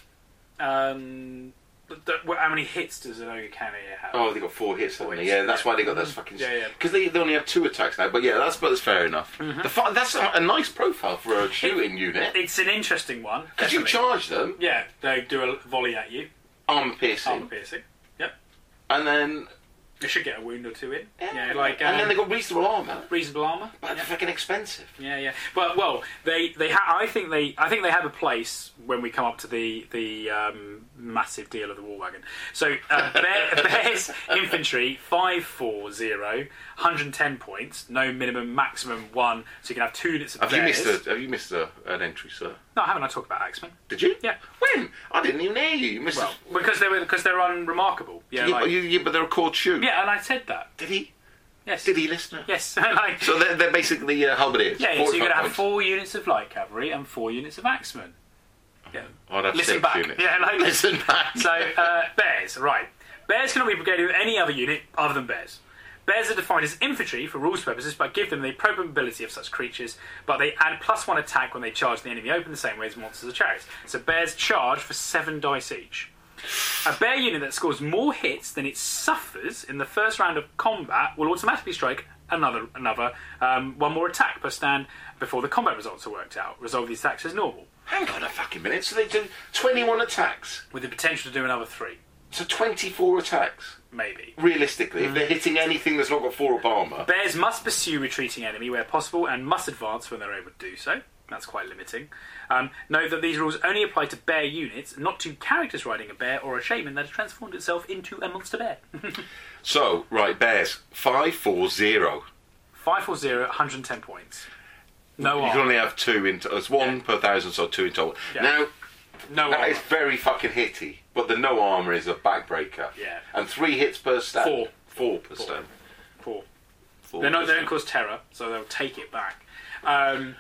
Um, but the, well, how many hits does an ogre cannoneer have? Oh, they got four hits, haven't they? hits, Yeah, that's yeah. why they got those fucking. Yeah, yeah. Because they, they only have two attacks now. But yeah, that's but that's fair enough. Mm-hmm. The fi- that's a, a nice profile for a shooting unit. It's an interesting one. Because you definitely. charge them, Yeah, they do a volley at you. armor piercing, Armor piercing. Yep. and then They should get a wound or two in. yeah, Yeah, like um, and then they got reasonable armor, reasonable armor. but Yeah. they're fucking expensive. Yeah, yeah. But well, they they ha- I think they I think they have a place when we come up to the the um, massive deal of the war wagon. So uh, Bear, Bears infantry five four zero, one hundred ten points, no minimum, maximum one. So you can have two units of Have you Bears. missed a, Have you missed a, an entry, sir? No, I haven't. I talked about Axemen. Did you? Yeah. When? I didn't even hear you. You missed. Well, a, because they were because they're unremarkable. Yeah, yeah, like, but you, yeah, but they're a called shoot. yeah, and I said that. Did he? Yes. Did he, listener? Yes. like, So they're, they're basically uh, halberdiers. yeah, yeah, so you're going to have points. four units of light cavalry and four units of Axemen. Yeah. I'd have Listen six back. units. Yeah, like Listen back. So, uh, bears, right. Bears cannot be brigaded with any other unit other than bears. Bears are defined as infantry for rules purposes, but give them the appropriate mobility of such creatures, but they add plus one attack when they charge the enemy open the same way as monsters or chariots. So bears charge for seven dice each. A bear unit that scores more hits than it suffers in the first round of combat will automatically strike another another um, one more attack per stand before the combat results are worked out. Resolve these attacks as normal, Hang on a fucking minute. So they do twenty-one attacks. with the potential to do another three, So twenty-four attacks. maybe. Realistically, if they're hitting anything that's not got four up armour. Bears must pursue retreating enemy where possible and must advance when they're able to do so. That's quite limiting. Um, note that these rules only apply to bear units, not to characters riding a bear or a shaman that has transformed itself into a monster bear. So, right, bears. five four zero. five four zero, one hundred ten points. No You can armor. only have two in total. It's one Yeah. per thousand, so two in total. Yeah. Now, No That armor. is very fucking hitty, but the no armor is a backbreaker. Yeah. And three hits per stand. Four. Four per Four. stand. Four. Four They're not. per They don't stand. cause terror, so they'll take it back. Um,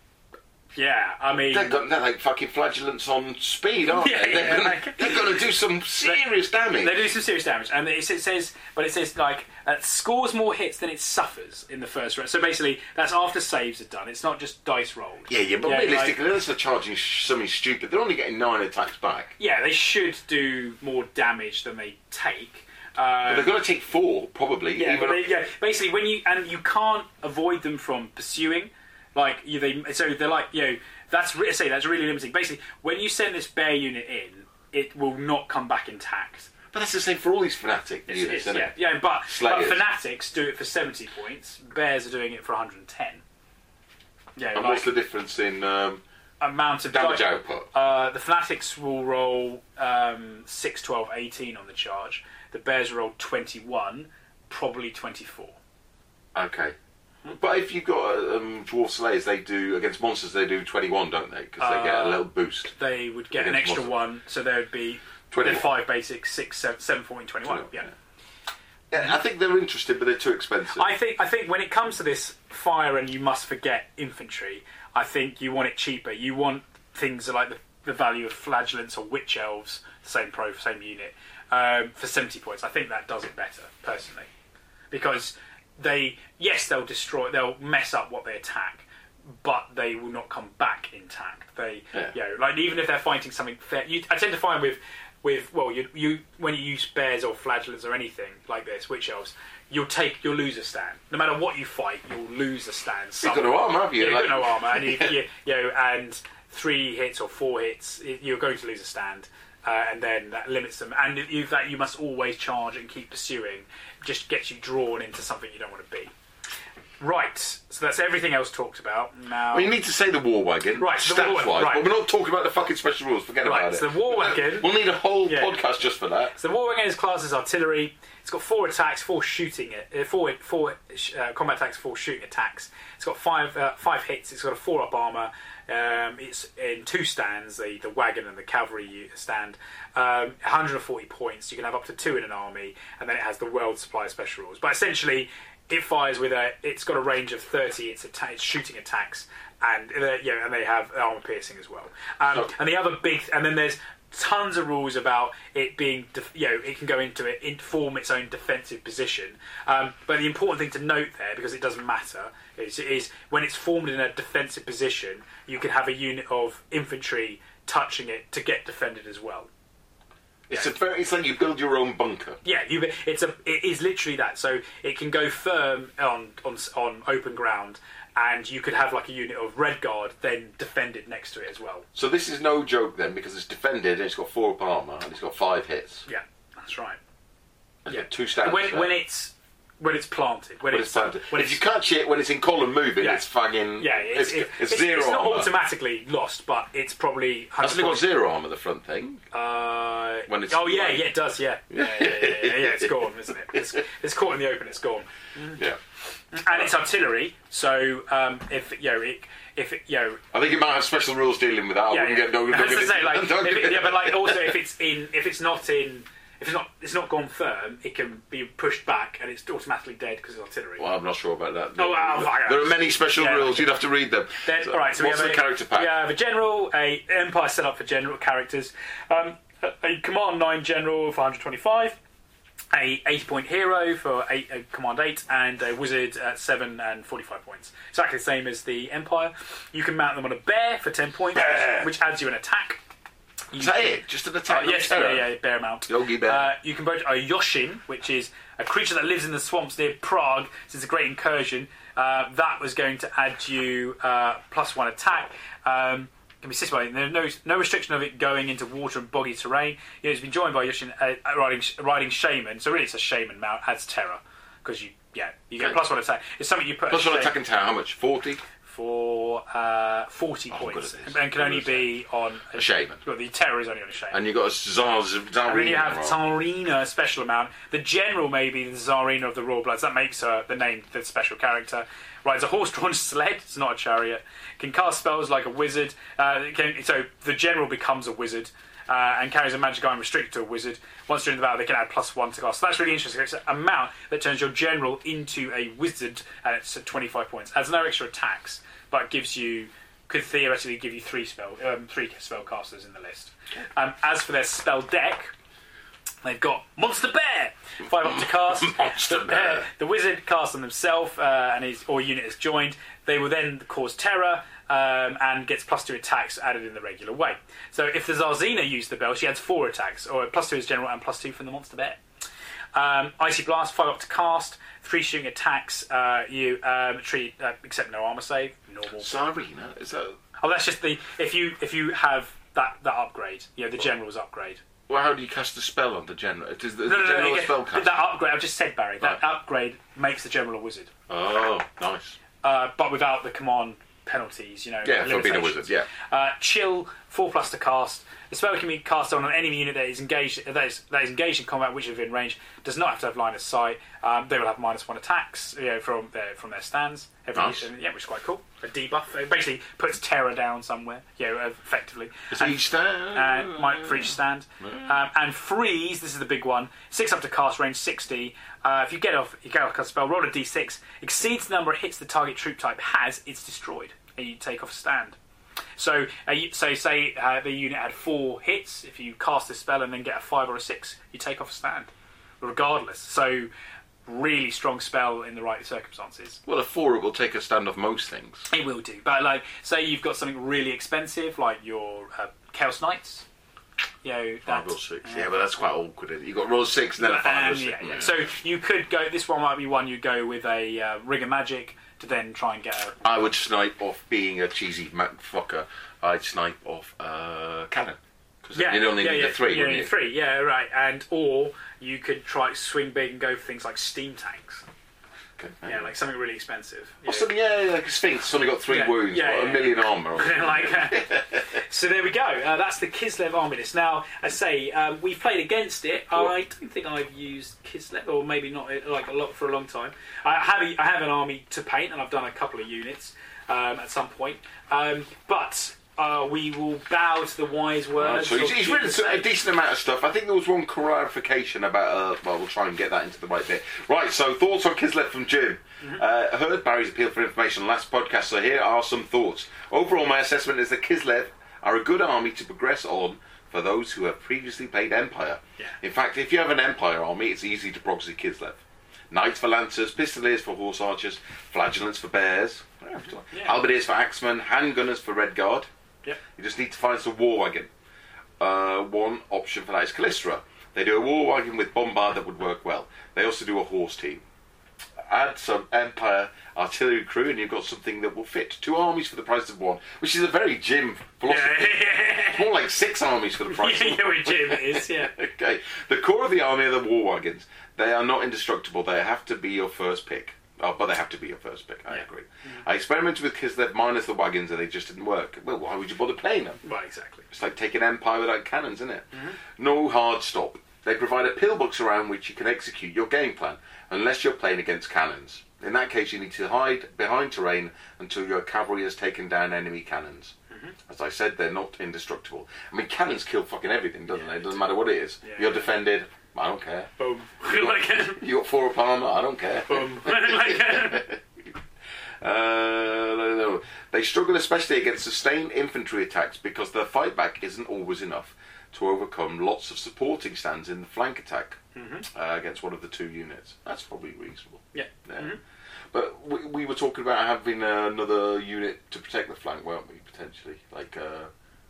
yeah, I mean, They've got, they're like fucking flagellants on speed, aren't Yeah, they? They're, yeah, gonna, like- they're gonna do some serious damage. they do some serious damage, and it, it says, but it says like uh, scores more hits than it suffers in the first round. So basically, that's after saves are done. It's not just dice rolled. Yeah, yeah, but like- realistically, unless they're charging sh- something stupid, they're only getting nine attacks back. yeah, they should do more damage than they take. Uh, But they're going to take four, probably. Yeah, even but they, yeah. Basically, when you and you can't avoid them from pursuing, like you, they. So they're like, you know, that's re- say that's really limiting. Basically, when you send this bear unit in, it will not come back intact. But that's the same for all these fanatic It's, units, it's, isn't yeah, it? yeah, but, but Slayers. fanatics do it for seventy points. Bears are doing it for one hundred and ten. Yeah, And like what's the difference in um, amount of damage di- output? Uh, the fanatics will roll um, six, twelve, eighteen on the charge. The bears roll twenty-one, probably twenty-four. Okay. But if you've got um, Dwarf Slayers, they do, against monsters, they do twenty-one, don't they? Because they get a Uh, little boost. They would get an Against extra monsters. one, so there would be twenty-one. they're five basic, six, seven, seven, fourteen, twenty-one. Yeah. Yeah, I think they're interested, but they're too expensive. I think I think when it comes to this fire and you must forget infantry, I think you want it cheaper. You want things like the, the value of flagellants or witch elves, same pro, same unit, um, for seventy points. I think that does it better, personally, because they yes they'll destroy, they'll mess up what they attack, but they will not come back intact. They, Yeah. you know, like even if they're fighting something fair, you, I tend to find with. With well, you you when you use bears or flagellants or anything like this, witch elves, you'll take you'll lose a stand. No matter what you fight, you'll lose a stand. You've somewhere. got no armour, have you? Yeah, you've Like- got no armour, and you, you, you know, and three hits or four hits, it- you're going to lose a stand, uh, and then that limits them. And you, that you must always charge and keep pursuing, just gets you drawn into something you don't want to be. Right, so that's everything else talked about. Now, Well, you need to say the war wagon, Right, the war stats-wise, wagon, right. but we're not talking about the fucking special rules. Forget Right, about so it. the war wagon- We'll need a whole Yeah. podcast just for that. So the war wagon is classed as artillery. It's got four attacks, four shooting, uh, four four uh, combat attacks, four shooting attacks. It's got five uh, five hits. It's got a four up armor. Um, it's in two stands, the the wagon and the cavalry u- stand. Um, one hundred forty points. You can have up to two in an army, and then it has the world supply special rules. But essentially, it fires with a. It's got a range of thirty. It's atta- it's shooting attacks, and uh, yeah, and they have armor piercing as well. Um, So- and the other big, and then there's tons of rules about it being, def- you know, it can go into it, in, form its own defensive position. Um, but the important thing to note there, because it doesn't matter, is, is when it's formed in a defensive position, you can have a unit of infantry touching it to get defended as well. It's a very, it's like you build your own bunker. Yeah, you, it's a, it is literally that. So it can go firm on on on open ground, and you could have like a unit of red guard then defended next to it as well. So this is no joke then, because it's defended and it's got four up armour and it's got five hits. Yeah, that's right. It's Yeah. got two stands. When there. when it's when it's planted, when, When it's it's planted. when if it's you catch it when it's in column moving, Yeah. it's fucking. yeah, it's, it's, it- it's it's, zero it's not armour. automatically lost, but it's probably. Hasn't it got zero armour, the front thing? Uh, When it's oh yeah, like- yeah, it does. Yeah, yeah, yeah, yeah, yeah, yeah, it's gone, isn't it? It's, it's caught in the open. It's gone, Yeah. and it's artillery. So um, if you know, it, if it, you know, I think it might have special rules dealing with that. I yeah, wouldn't yeah. get no. That's don't to get say, it- like, don't if get it, yeah, it- but like also if it's in, if it's not in, if it's not, it's not gone firm, it can be pushed back and it's automatically dead because it's artillery. Well, I'm not sure about that. Oh, well, fuck it. there are many special Yeah. rules. You'd have to read them. Then, So, all right, so what's we the have a, character pack? We have a general, a empire set up for general characters, um, a, a command nine general for one hundred twenty-five, a eighty point hero for eight, uh, command eight, and a wizard at seven and forty-five points. Exactly the same as the empire. You can mount them on a bear for ten points, Bear. which, which adds you an attack. You Is that can- it? Just an Uh, attack? yes, of terror? yeah, yeah, bear mount. Yogi bear. Uh, you can vote a Yoshin, which is a creature that lives in the swamps near Prague since a great incursion. Uh, that was going to add you uh, plus one attack. Um, can be systematic. There's no no restriction of it going into water and boggy terrain. You know, it's been joined by Yoshin uh, riding riding shaman. So really, it's a shaman mount. Adds terror because you yeah you get Okay. plus one attack. It's something you put Plus a one shaman- attack and tower. How much? forty? for for uh, forty Oh, I'm good points at this. and can I'm only good at be on A shaman. Well, the terror is only on a shaman. And you've got a Zaz of And then you have Tsarina, a special amount. The general may be the Tsarina of the Royal Bloods. That makes her the name, the special character. Rides a horse-drawn sled. It's not a chariot. Can cast spells like a wizard. Uh, can, so the general becomes a wizard uh, and carries a magic item restricted to a wizard. Once during the battle, they can add plus one to cast. So that's really interesting. It's an amount that turns your general into a wizard, and it's at twenty-five points. Adds no extra attacks, but gives you could theoretically give you three spell um, three spell casters in the list. Um, as for their spell deck, they've got Monster Bear, five up to cast. Monster the, Bear. Uh, the wizard casts on themselves, uh, and his or unit is joined. They will then cause terror um, and gets plus two attacks added in the regular way. So if the Zarzina used the bell, she adds four attacks, or plus two as general and plus two from the Monster Bear. Um, Icy Blast, five up to cast, three shooting attacks. Uh, you um, treat uh, except no armor save, normal. Tsarina? Is that... Oh, that's just the if you if you have that that upgrade, you know, the general's upgrade. Well, how do you cast a spell on the general? It is the, No, the no, no, general no, a yeah, spell cast? that upgrade. I've just said Barry. That Right. upgrade makes the general a wizard, Oh, nice. uh, but without the command penalties. You know, Yeah, for being a limitations. wizard, yeah. Uh, chill, four plus to cast. The spell can be cast on an enemy unit that is engaged that is, that is engaged in combat, which is within range. Does not have to have line of sight. Um, they will have minus one attacks, you know, from their from their stands. Every, Nice. Yeah, which is quite cool. A debuff. It basically puts terror down somewhere. You know, effectively. It's And- each stand. and might for each stand. Um, and freeze, this is the big one. Six up to cast, range sixty. Uh, if you get off, you get off a spell, roll a d six. Exceeds the number of hits the target troop type has, it's destroyed, and you take off a stand. So, uh, you, so say uh, the unit had four hits. If you cast this spell and then get a five or a six, you take off a stand, regardless. So, really strong spell in the right circumstances. Well, a four will take a stand off most things. It will do, but like, say you've got something really expensive, like your uh, Chaos Knights. You know, Five that- or six. Yeah, but that's quite awkward. Isn't it? You've got roll six and then a five or Um, six. yeah, yeah. So you could go. This one might be one you go with a uh, Rigor Magic to then try and get a. I would snipe off being a cheesy fucker. I'd snipe off uh, cannon. Because Yeah, you'd only yeah, need yeah, the three, yeah, wouldn't yeah, you? three. Yeah, right. And or you could try swing big and go for things like steam tanks. Okay. Yeah, like something really expensive. Or something, yeah, like a Sphinx. Only got three Yeah, wounds, yeah, but yeah, a million armour. like, uh, so there we go. Uh, that's the Kislev army list. Now, I say um, we've played against it. Cool. I don't think I've used Kislev, or maybe not uh, like a lot for a long time. I have a, I have an army to paint, and I've done a couple of units um, at some point. Um, but uh, we will bow to the wise words. So he's, of he's Keith written the some- a Sage. decent amount of stuff. I think there was one clarification about. Uh, well, we'll try and get that into the right bit. Right. So thoughts on Kislev from Jim. Mm-hmm. Uh, heard Barry's appeal for information on last podcast. So here are some thoughts. Overall, my assessment is that Kislev are a good army to progress on for those who have previously played Empire. Yeah. In fact, if you have an Empire army, it's easy to proxy Kislev. Knights for Lancers, Pistoliers for Horse Archers, Flagellants for Bears, Yeah. Halberdiers for Axemen, Handgunners for Red Guard. Yep. You just need to find some War Wagon. Uh, one option for that is Callistra. They do a War Wagon with Bombard that would work well. They also do a Horse team. Add some Empire artillery crew and you've got something that will fit two armies for the price of one, which is a very Jim philosophy. Yeah, It's more like six armies for the price yeah, of yeah, one. with Jim it is, yeah. Okay. The core of the army are the War Wagons. They are not indestructible. They have to be your first pick. Oh, but they have to be your first pick. I Yeah. agree. I experimented with Kislev minus the wagons and they just didn't work. Well, why would you bother playing them? Well, exactly. It's like taking Empire without cannons, isn't it? Mm-hmm. No hard stop. They provide a pillbox around which you can execute your game plan, unless you're playing against cannons. In that case, you need to hide behind terrain until your cavalry has taken down enemy cannons. Mm-hmm. As I said, they're not indestructible. I mean, cannons kill fucking everything, doesn't Yeah, it? It they doesn't do. matter what it is. Yeah, You're yeah. defended. I don't care. Boom. like, You got four up armor. I don't care. boom. like, Uh, no, no. They struggle especially against sustained infantry attacks because their fight back isn't always enough to overcome lots of supporting stands in the flank attack uh, against one of the two units. That's probably reasonable. yeah. Yeah. Mhm. But we, we were talking about having uh, another unit to protect the flank, weren't we? Potentially, like uh,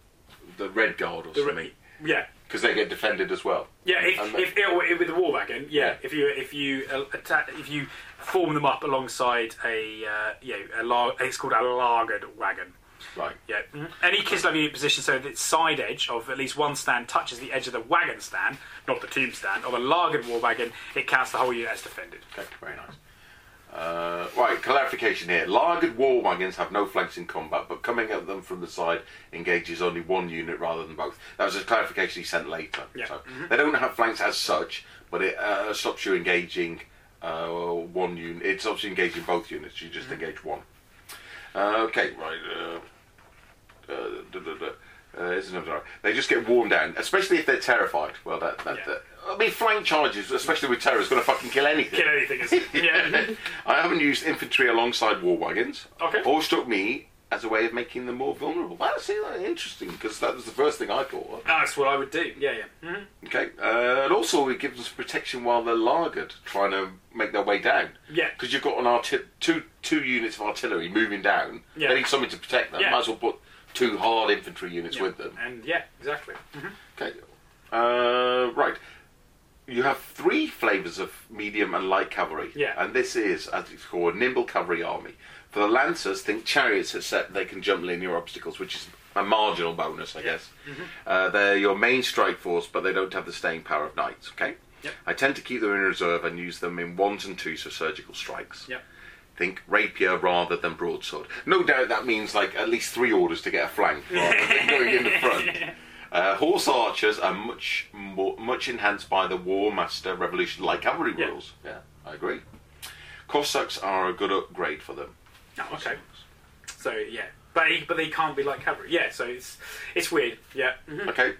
the Red Guard or The re- something, Yeah. because they get defended as well. Yeah, if, And if, if with the war wagon, yeah, Yeah. if you if you uh, attack, if you form them up alongside a uh, you know, a lar- it's called a lagered wagon. Right. Yeah. Any Kislev unit position so that its side edge of at least one stand touches the edge of the wagon stand, not the tomb stand, of a lagered war wagon, it counts the whole unit as defended. Okay. Very nice. Uh, right, clarification here. Larged war wagons have no flanks in combat, but coming at them from the side engages only one unit rather than both. That was a clarification he sent later. Yeah. So they don't have flanks as such, but it uh, stops you engaging uh, one unit. It stops you engaging both units. You just mm-hmm. engage one. Uh, okay, right. Uh, uh, da, da, da. Uh, isn't it, right. They just get worn down, especially if they're terrified. Well, that, that, Yeah. that I mean, flank charges, especially with terror, is going to fucking kill anything. Kill anything, is it? Yeah. I haven't used infantry alongside war wagons. Okay. Or struck me as a way of making them more vulnerable. Well, see, that's interesting, because that was the first thing I thought of. That's what I would do. Yeah, yeah. Mm-hmm. Okay. Uh, and also, it gives us protection while they're largered, trying to make their way down. Yeah. Because you've got an arti- two two units of artillery moving down. Yeah. They need something to protect them. Yeah. Might as well put two hard infantry units Yeah. with them. And yeah, exactly. Mm-hmm. Okay. Uh, right. You have three flavours of medium and light cavalry. Yeah. And this is, as it's called, a nimble cavalry army. For the lancers, think chariots are set, they can jump linear obstacles, which is a marginal bonus, I Yeah. guess. Mm-hmm. Uh, they're your main strike force, but they don't have the staying power of knights, okay? Yep. I tend to keep them in reserve and use them in ones and twos for surgical strikes. Yep. Think rapier rather than broadsword. No doubt that means like at least three orders to get a flank rather than going in the front. Uh, horse archers are much more, much enhanced by the War Master Revolution light cavalry Yeah. rules. Yeah, I agree. Cossacks are a good upgrade for them. Oh, okay. So yeah, but he, but they can't be like cavalry. Yeah, so it's it's weird. Yeah. Mhm. Okay.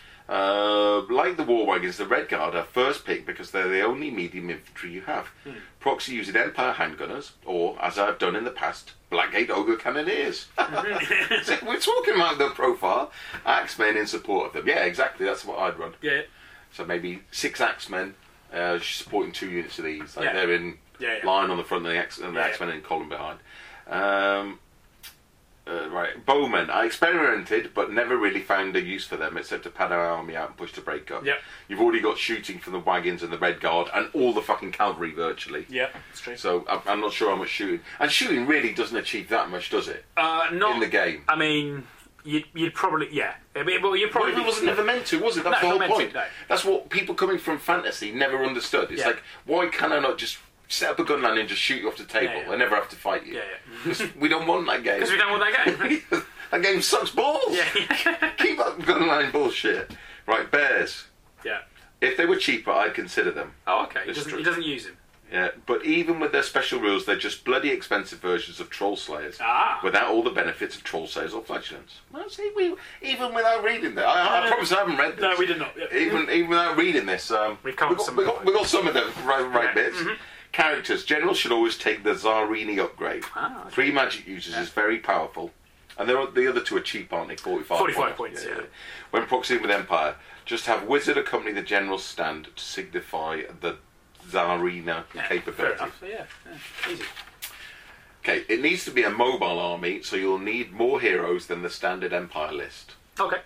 Uh, like the war wagons, the Red Guard are first pick because they're the only medium infantry you have. Hmm. Proxy using Empire handgunners, or, as I've done in the past, Blackgate Ogre Cannoneers. So we're talking about the profile. Axemen in support of them. Yeah, exactly, that's what I'd run. Yeah. So maybe six Axemen uh, supporting two units of these. Like Yeah. they're in Yeah, yeah. line on the front and the, Ax- and the Yeah, Axemen in column behind. Um, uh, right, Bowmen. I experimented, but never really found a use for them except to pad our army out and push the break up. Yep. You've already got shooting from the wagons and the Red Guard and all the fucking cavalry virtually. Yeah, it's true. So I'm, I'm not sure how much shooting. And shooting really doesn't achieve that much, does it? Uh, not in the game. I mean, you'd, you'd probably yeah. I mean, well, you'd probably Well, it wasn't never meant to, was it? That's No, the not whole meant to, point. no. That's what people coming from fantasy never understood. It's Yeah. like, why can I not just set up a gun line and just shoot you off the table? Yeah, yeah. I never have to fight you. Yeah, yeah. 'Cause we don't want that game. Because we don't want that game. That game sucks balls. Yeah, yeah. Keep up gun line bullshit. Right, bears. Yeah. If they were cheaper, I'd consider them. Oh, okay. He It's doesn't, true. he doesn't use him. Yeah, but even with their special rules, they're just bloody expensive versions of Troll Slayers. Ah. Without all the benefits of Troll Slayers or Flatulence. Well, see, we, even without reading that, I, I promise I haven't read this. No, we did not. Yeah. Even even without reading this, um, We've covered we got, some we of got, it. we got some of the right, right Yeah. bits. Mhm. Characters. Generals should always take the Zarini upgrade. Ah, okay. Three magic users is very powerful. And they're, the other two are cheap, aren't they? forty-five, forty-five points, yeah. When proxying with Empire, just have Wizard accompany the General's stand to signify the Tsarina Yeah, fair capability. enough. So, yeah, yeah, easy. Okay, it needs to be a mobile army, so you'll need more heroes than the standard Empire list. Okay.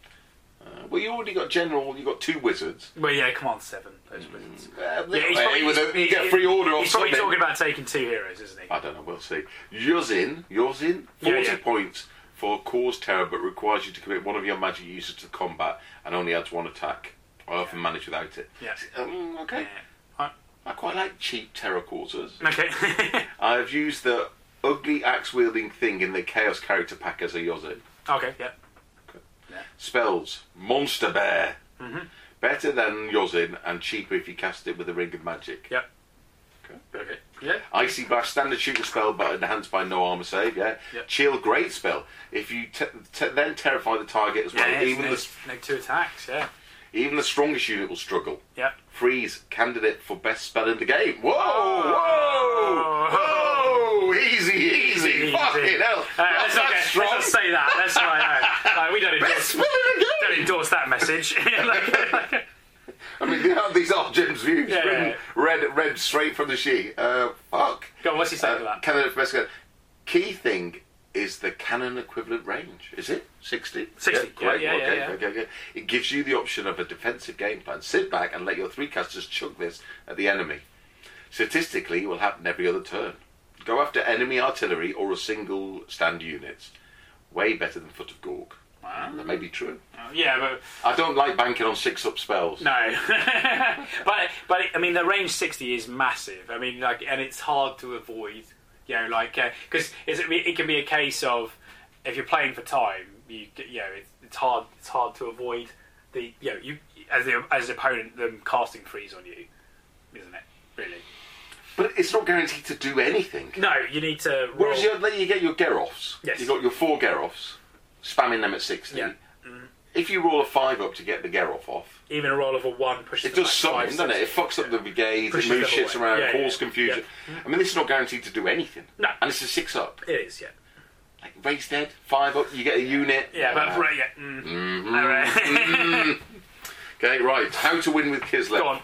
Uh, well, you already got General, you got two Wizards. Well, yeah, come on, seven. Those wizards. Uh, Yeah, he's hey, probably, with a- you he- get he- free order off He's probably something. talking about taking two heroes, isn't he? I don't know, we'll see. Yuzin, Yuzin, Yeah, forty yeah. points for cause terror, but requires you to commit one of your magic uses to combat and only adds one attack. I often manage without it. Yeah. Um, okay. Yeah. I quite like cheap terror causers. Okay. I've used the ugly axe wielding thing in the Chaos character pack as a Yuzin. okay, yeah. Spells, Monster Bear. Mhm. Better than Yuzin and cheaper if you cast it with a Ring of Magic. Yep. Okay. Okay. Yeah. Icy Blast, standard shooting spell, but enhanced by no armor save. Yeah. Yep. Chill, great spell. If you te- te- then terrify the target as well, Yeah, even no, the no two attacks, yeah. even the strongest unit will struggle. Yep. Freeze, candidate for best spell in the game. Whoa, Oh. whoa, whoa! Easy, easy, Easy, fucking easy. hell. Uh, That's let's, not not get, strong. let's not say that. That's right. No. Like, we don't Best endorse, spell in the don't game. endorse that message. Like- I mean, you know, these are Jim's views. Yeah, written yeah, Red, red straight from the sheet. Uh, fuck. Go on, what's he saying Uh, for that? Candidate for best gun. Key thing is the cannon equivalent range. Is it sixty? sixty, Yeah, great. yeah, yeah, okay, yeah, yeah. okay, okay. It gives you the option of a defensive game plan. Sit back and let your three casters chuck this at the enemy. Statistically, it will happen every other turn. Go after enemy artillery or a single stand units. Way better than Foot of Gorg. Wow. That may be true. Uh, yeah, but I don't like banking on six-up spells. no. but but I mean, the range sixty is massive. I mean, like, and it's hard to avoid. You know, like because uh, it, it can be a case of if you're playing for time, you you know, it's, it's hard it's hard to avoid the you know you as the as the opponent them casting freeze on you, isn't it? Really. But it's not guaranteed to do anything. No, you need to. Roll. Whereas you, you get your Geroffs. Yes. You got your four Geroffs, spamming them at sixty. Yeah. Mm-hmm. If you roll a five up to get the Geroff off, Even a roll of a one pushes it them does back five, something, doesn't it? It six, fucks up yeah. the brigades, Pushes it moves them shits away. around, Yeah, causes yeah, confusion. yeah. I mean, this is not guaranteed to do anything. No. And it's a six up. It is, yeah. Like Raised Dead, five up, you get a unit. Yeah, but Uh, right, yeah. Mm. mhm, All right. mhm. Okay, right. How to win with Kislev. Go on.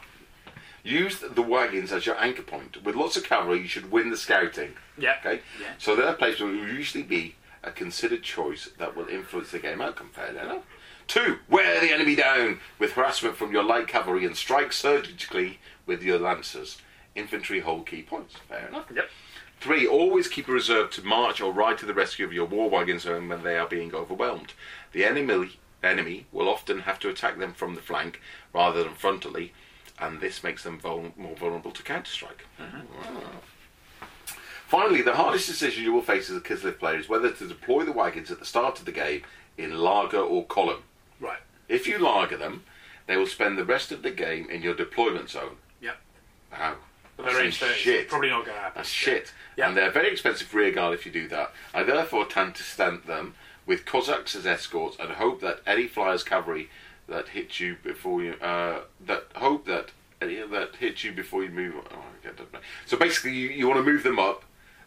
Use the wagons as your anchor point. With lots of cavalry, you should win the scouting. Yeah. Okay? Yeah. So their placement will usually be a considered choice that will influence the game outcome. Fair enough. Two, wear the enemy down with harassment from your light cavalry and strike surgically with your lancers. Infantry hold key points. Fair enough. Yep. Three, always keep a reserve to march or ride to the rescue of your war wagons when they are being overwhelmed. The enemy enemy will often have to attack them from the flank rather than frontally, and this makes them vul- more vulnerable to counter-strike. Mm-hmm. Wow. Finally, the hardest decision you will face as a Kislev player is whether to deploy the wagons at the start of the game in lager or column. Right. If you lager them, they will spend the rest of the game in your deployment zone. Yep. Wow. But That's they're range some thirty. shit. Probably not going to happen. That's shit. Yeah. And they're very expensive rear guard if you do that. I therefore tend to stand them with Cossacks as escorts and hope that any flyers cavalry that hit you before you uh, that hope that any that hit you before you move. Oh, I don't know. So basically, you, you want to move them up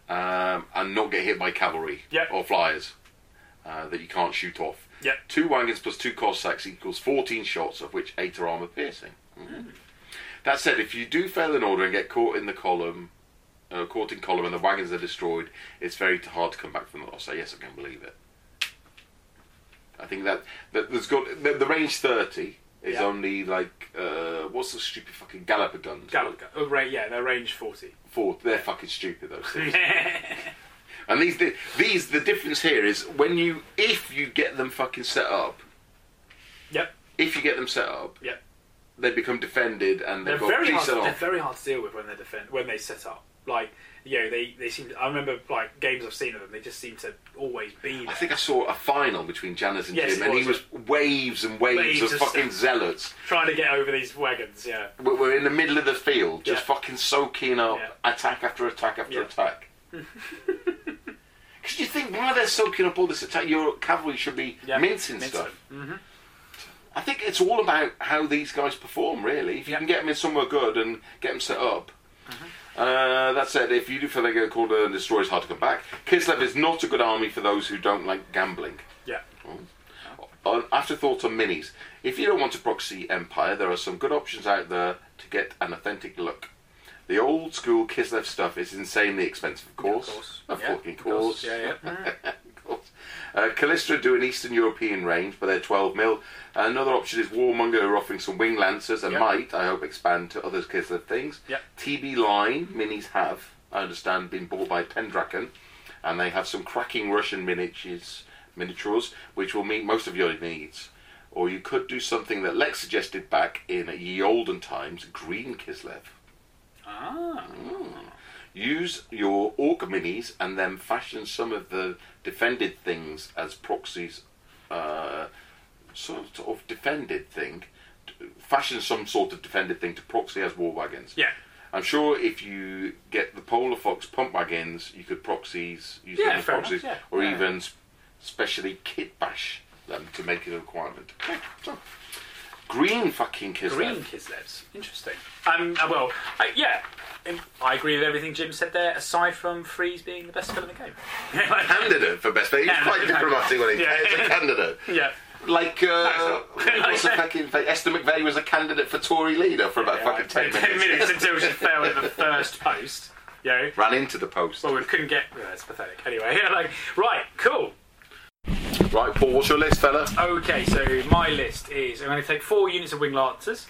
um, and not get hit by cavalry Yep. or flyers uh, that you can't shoot off. Yep. Two wagons plus two Cossacks equals fourteen shots, of which eight are armor piercing. Mm. That said, if you do fail an order and get caught in the column, uh, caught in column, and the wagons are destroyed, it's very hard to come back from the loss. So yes, I can believe it. I think that, that there's got the, the range thirty is Yeah. only like uh, what's the stupid fucking Galloper guns? Gallagher. Oh, right, yeah, they're range forty. Four, they're fucking stupid those things. And these, the, these, the difference here is when you, if you get them fucking set up, Yep. if you get them set up, Yep. they become defended and They're they've got very hard. decent They're off. very hard to deal with when they defend when they set up. Like, you know, they, they seem. To, I remember like games I've seen of them. They just seem to always be there. I think I saw a final between Janis and Yes, Jim, it and was. he was waves and waves, Waves of of fucking stuff. zealots. Trying to get over these wagons. Yeah. We're we're in the middle of the field, just Yeah. fucking soaking up Yeah. attack after attack after Yeah. attack. Because you think, while they're soaking up all this attack, your cavalry should be Yeah. mincing Mince stuff. them. Mhm. I think it's all about how these guys perform, really. If you Yeah. can get them in somewhere good and get them set up. Mm-hmm. Uh, that said, if you do feel they get called and destroyed, it's hard to come back. Kislev is not a good army for those who don't like gambling. Yeah. On afterthoughts on minis. If you don't want to proxy Empire, there are some good options out there to get an authentic look. The old school Kislev stuff is insanely expensive, of course. Of course. Of Yeah, fucking of course. course. Yeah, yeah. Of course. Uh, Callistra do an Eastern European range, but they're twelve mil. Another option is Warmonger, who are offering some wing lancers and Yep. might, I hope, expand to other Kislev things. Yep. T B Line minis have, I understand, been bought by Pendraken, and they have some cracking Russian miniatures, miniatures, which will meet most of your needs. Or you could do something that Lex suggested back in ye olden times, Green Kislev. Ah. Use your Orc minis and then fashion some of the defended things as proxies, uh, sort of defended thing. Fashion some sort of defended thing to proxy as war wagons. Yeah. I'm sure if you get the Polar Fox pump wagons, you could proxies, use Yeah, them as fair proxies, enough, yeah. or Yeah. even s- specially kit bash them to make it a requirement. Okay, so. Green fucking Kislev. Green Kislevs. Interesting. Um. uh, Well. I, yeah. Um, I agree with everything Jim said there. Aside from Freeze being the best spell in the game. Candidate for best. He's Yeah, quite no, diplomatic when he yeah. it's a candidate. Yeah. Like, uh, That's not- what's the fucking thing? Esther McVeigh was a candidate for Tory leader for about Yeah, fucking like ten minutes. minutes until she failed at the first post. You know. Ran into the post. Well, we couldn't get. Yeah, it's pathetic. Anyway, yeah, like right, cool. Right, Paul, what's your list, fella? Okay, so my list is I'm going to take four units of wing lancers.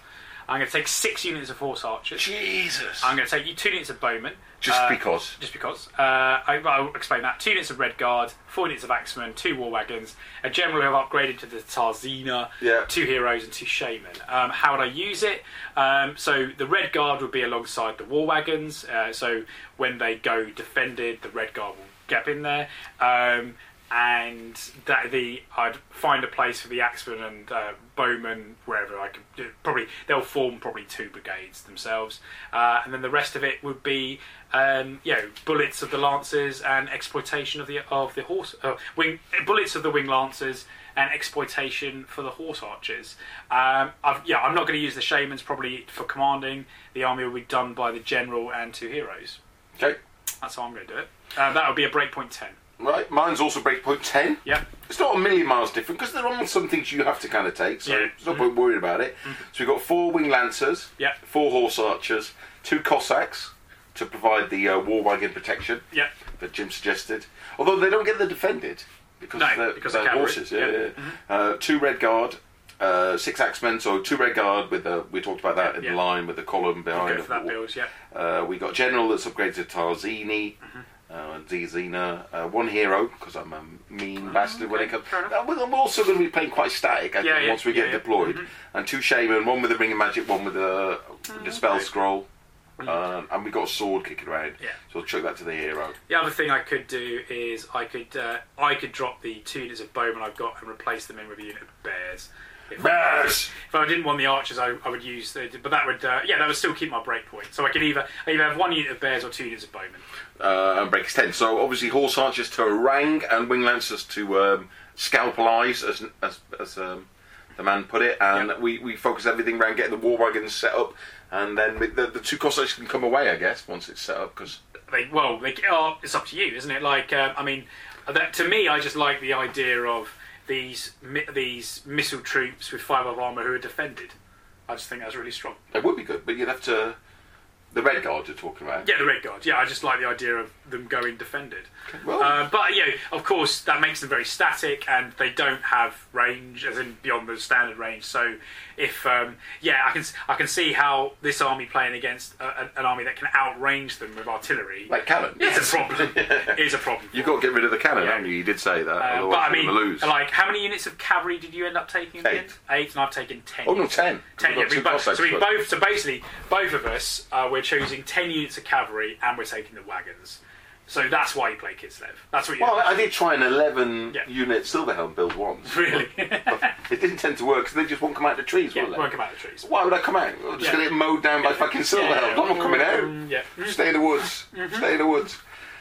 I'm going to take six units of horse archers. Jesus. I'm going to take you two units of bowmen. Just uh, because. Just because. Uh, I, I'll explain that. Two units of red guard, four units of axemen, two war wagons, a general who I've upgraded to the Tarzina, Yeah. two heroes and two shaman. Um, how would I use it? Um, so the red guard would be alongside the war wagons. Uh, so when they go defended, the red guard will get in there. Um, and that the I'd find a place for the axemen and uh, bowmen wherever I could do. Probably they'll form probably two brigades themselves, uh, and then the rest of it would be um, you know bullets of the lancers and exploitation of the of the horse uh, wing bullets of the wing lancers and exploitation for the horse archers. Um, I've, yeah, I'm not going to use the shamans probably for commanding. The army will be done by the general and two heroes. Okay. That's how I'm going to do it. Uh, that would be a breakpoint ten. Right, mine's also breakpoint ten. Yeah. It's not a million miles different because there are some things you have to kind of take, so Yeah. there's no point worrying about it. So we've got four wing lancers, Yeah. four horse archers, two Cossacks to provide the uh, war wagon protection Yeah. that Jim suggested. Although they don't get the defended because No, they're, because they're they're cavalry. horses. Yeah, Yeah. yeah. Uh, two red guard, uh, six axemen. So two red guard with the we talked about that Yeah, in yeah. the line with the column behind. Go for that build, yeah. Uh, we got general that's upgraded to Tarzini. Uh, Dzina, uh, one hero because I'm a mean bastard when it comes. fair enough. Uh, well, I'm also going to be playing quite static. I Yeah, think, yeah, once we yeah, get yeah. deployed, and two shaman, one with the ring of magic, one with the, the spell okay. scroll, uh, and we got a sword kicking around. Yeah. So I'll chuck that to the hero. The other thing I could do is I could uh, I could drop the two units of bowmen I've got and replace them in with a unit of bears. If Bears! I, if I didn't want the archers, I, I would use the, but that would uh, yeah that would still keep my break point. So I could either I either have one unit of bears or two units of bowmen. Uh, and breaks ten. So obviously horse archers to harangue and wing lancers to um, scalpelize, as as, as um, the man put it. And Yeah. we, we focus everything around getting the war wagons set up, and then the, the two Cossacks can come away, I guess, once it's set up. Because They well they oh, it's up to you, isn't it? Like um, I mean, that, to me, I just like the idea of these mi- these missile troops with five of armour who are defended. I just think that's really strong. it would be good, but you'd have to. The red guard you're talking about. Yeah, the red guard. Yeah, I just like the idea of them going defended. Well, Uh, but you know, of course, that makes them very static, and they don't have range, as in beyond the standard range. So, if um, yeah, I can I can see how this army playing against a, a, an army that can outrange them with artillery like cannon. is a problem. Is a problem. You've got to get rid of the cannon, Yeah. haven't you? You did say that. Uh, otherwise but I you're mean, going to lose. like, how many units of cavalry did you end up taking? In the Eight. end? Eight, and I've taken ten. oh no, ten. Ten, We've yeah, got we two both, Cossacks so we first. both, so basically, both of us, uh, we're choosing ten units of cavalry, and we're taking the wagons. So that's why you play Kislev. That's what you. Well, I did try an eleven Yeah. unit Silverhelm build once. Really? But it didn't tend to work because they just won't come out of the trees, Yeah, will they? won't come out of the trees. Why would I come out? I'm just Yeah. going to get mowed down by fucking Silverhelm. Yeah, yeah. I'm not coming out. Mm, yeah. Stay in the woods. Stay in the woods.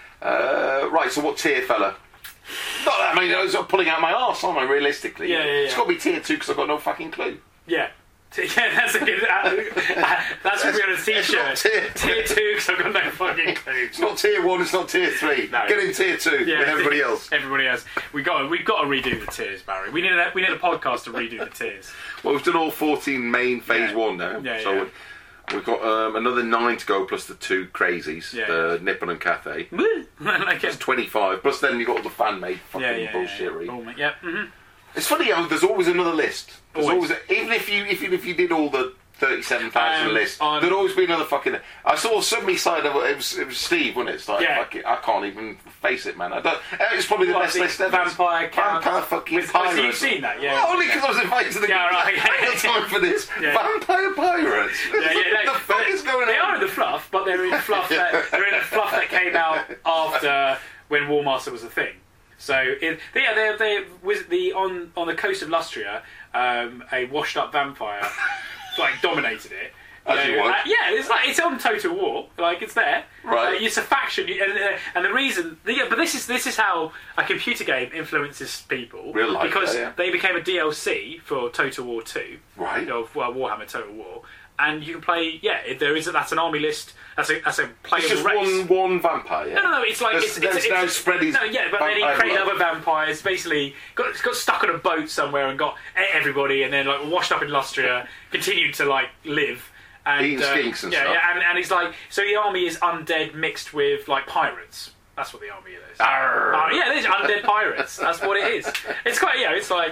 Uh, right, so what tier, fella? Not that, I mean, I was pulling out my arse, aren't I, realistically? Yeah, yeah, It's yeah. got to be tier two because I've got no fucking clue. Yeah. Yeah, that's a good. Uh, that's what we're on a It's not t-shirt. tier- Tier two, because I've got no fucking clue. It's not tier one, it's not tier three. No. Get in tier two Yeah, with everybody else. Everybody else. We got. We've got to redo the tiers, Barry. We need. A, we need a podcast to redo the tiers. Well, we've done all fourteen main phase Yeah. one now. Yeah, so yeah. we've got um, another nine to go plus the two crazies, Yeah, the Nippon and Cathay. like That's it. twenty-five. Plus then you've got all the fan-made fucking Yeah, yeah, bullshittery. yeah. Yeah. yeah. Mm-hmm. It's funny how there's always another list. There's Always. always, even if you even if you did all the thirty-seven thousand Um, list, on- there'd always be another fucking. I saw somebody side of it was, it was Steve, wasn't it? It's like, Yeah. fuck it, I can't even face it, man. I don't. It's probably the What, best the list ever. Vampire Count- Vampire fucking With- oh, so pirates. you've seen that, yeah. Well, only because I was invited to the. Yeah, right. I got time for this. Yeah. Vampire pirates. Yeah, yeah, what no, the fuck is going They on? are in the fluff, but they're in fluff that they're in the fluff that came out after when Warmaster was a thing. So it, yeah, they they was the on on the coast of Lustria, um, a washed up vampire like dominated it. As know, you would. uh, yeah, it's like it's on Total War, like it's there. Right. Uh, it's a faction, you- and, uh, and the reason, yeah, but this is this is how a computer game influences people. Real life, because yeah, yeah. they became a D L C for Total War Two, Right. Of well, Warhammer Total War, and you can play. Yeah, if there is a, that's an army list. That's a that's a playable It's just race. one one vampire. Yeah? No, no, no. It's like There's- it's, it's, there's it's, now it's spread his No, yeah, but then he vampire created blood. other vampires. Basically, got got stuck on a boat somewhere and got ate everybody, and then like washed up in Lustria, continued to like live. And, Eating uh, skinks and yeah, stuff. Yeah, and, and he's like, so the army is undead mixed with like pirates. That's what the army is. Arr. Oh, yeah, there's undead pirates. That's what it is. It's quite, yeah, it's like,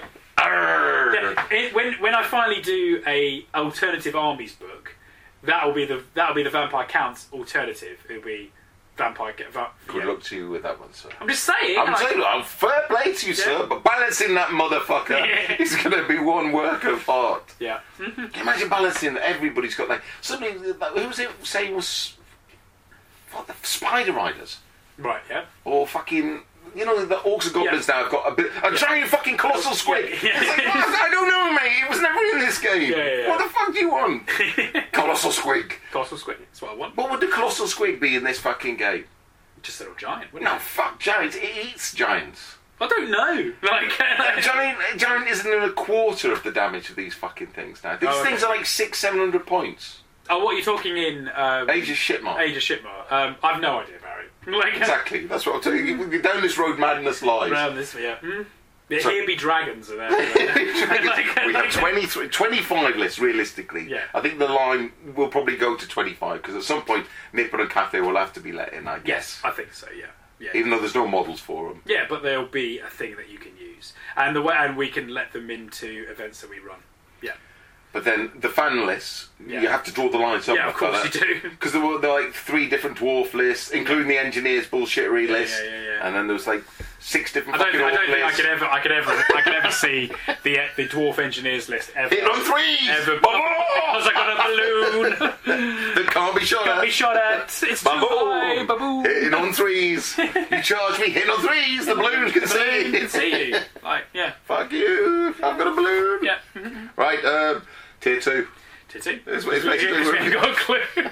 Arrgh. Yeah, it, when when I finally do a alternative armies book, that'll be the that'll be the Vampire Counts alternative. It'll be Vampire. Va- Good yeah. luck to you with that one, sir. I'm just saying. I'm like, saying, I'm fair play to you, Yeah. sir, but balancing that motherfucker Yeah. is going to be one work of art. Yeah. Can you imagine balancing? Everybody's got like somebody. Like, who was it saying was what the Spider Riders Right. Yeah. or fucking. You know, the Orcs and Goblins Yeah. now have got a bit. A giant fucking colossal squid. Yeah. It's like, what? I don't know, mate. It was never in this game. Yeah, yeah, yeah. What the fuck do you want? Colossal squig. Colossal Squid. That's what I want. What would the colossal squig be in this fucking game? Just a little giant, wouldn't No, it? fuck giants. It eats giants. I don't know. Like, Giant, giant isn't even a quarter of the damage of these fucking things now. These Oh, okay. things are like six, seven hundred points. oh, what are you talking in? Um, Age of Shitmar. Age of Shitmar. Um, I've no idea about it. Like, Exactly. That's what I'm telling you. You're down this road, madness lies. around this, yeah. Hmm? Yeah, So- here be dragons are there. we have twenty, twenty-five lists realistically. Yeah. I think the line will probably go to twenty-five because at some point Nipper and Cathay will have to be let in, I guess. Yes, I think so. Yeah, yeah, Even though there's no models for them. yeah. But there'll be a thing that you can use, and the way, and we can let them into events that we run. Yeah, But then the fan lists, Yeah. you have to draw the lines up. yeah. Of course you do. Because there were there were like three different dwarf lists, including the engineers bullshittery Yeah, list, yeah, yeah, yeah. and then there was like six different I don't, fucking I orc don't think I lists. could ever, I could ever, I could ever see the the dwarf engineers list ever. Hitting on threes! Ever. Bubble! Because I got a balloon. That can't be shot Can't at. be shot at. It's too high. Baboom! Baboom. Hitting on threes! You charge me hitting on threes! The balloon can see! Balloon can see you. Like, yeah, Fuck you! I've got a balloon! yeah. Right, um, tier two. Titty. It's, it's basically We haven't got a clue.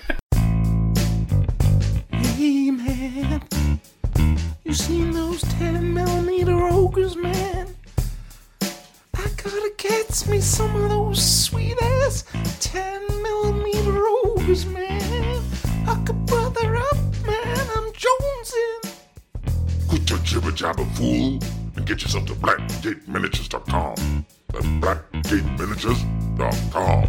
Hey man, you seen those ten millimeter ogres, man? I gotta get me some of those sweet ass ten millimeter ogres, man. Hook a brother up, man. I'm jonesing. Quit your jibber jabber, fool, and get yourself to black gate miniatures dot com. That's black gate miniatures dot com.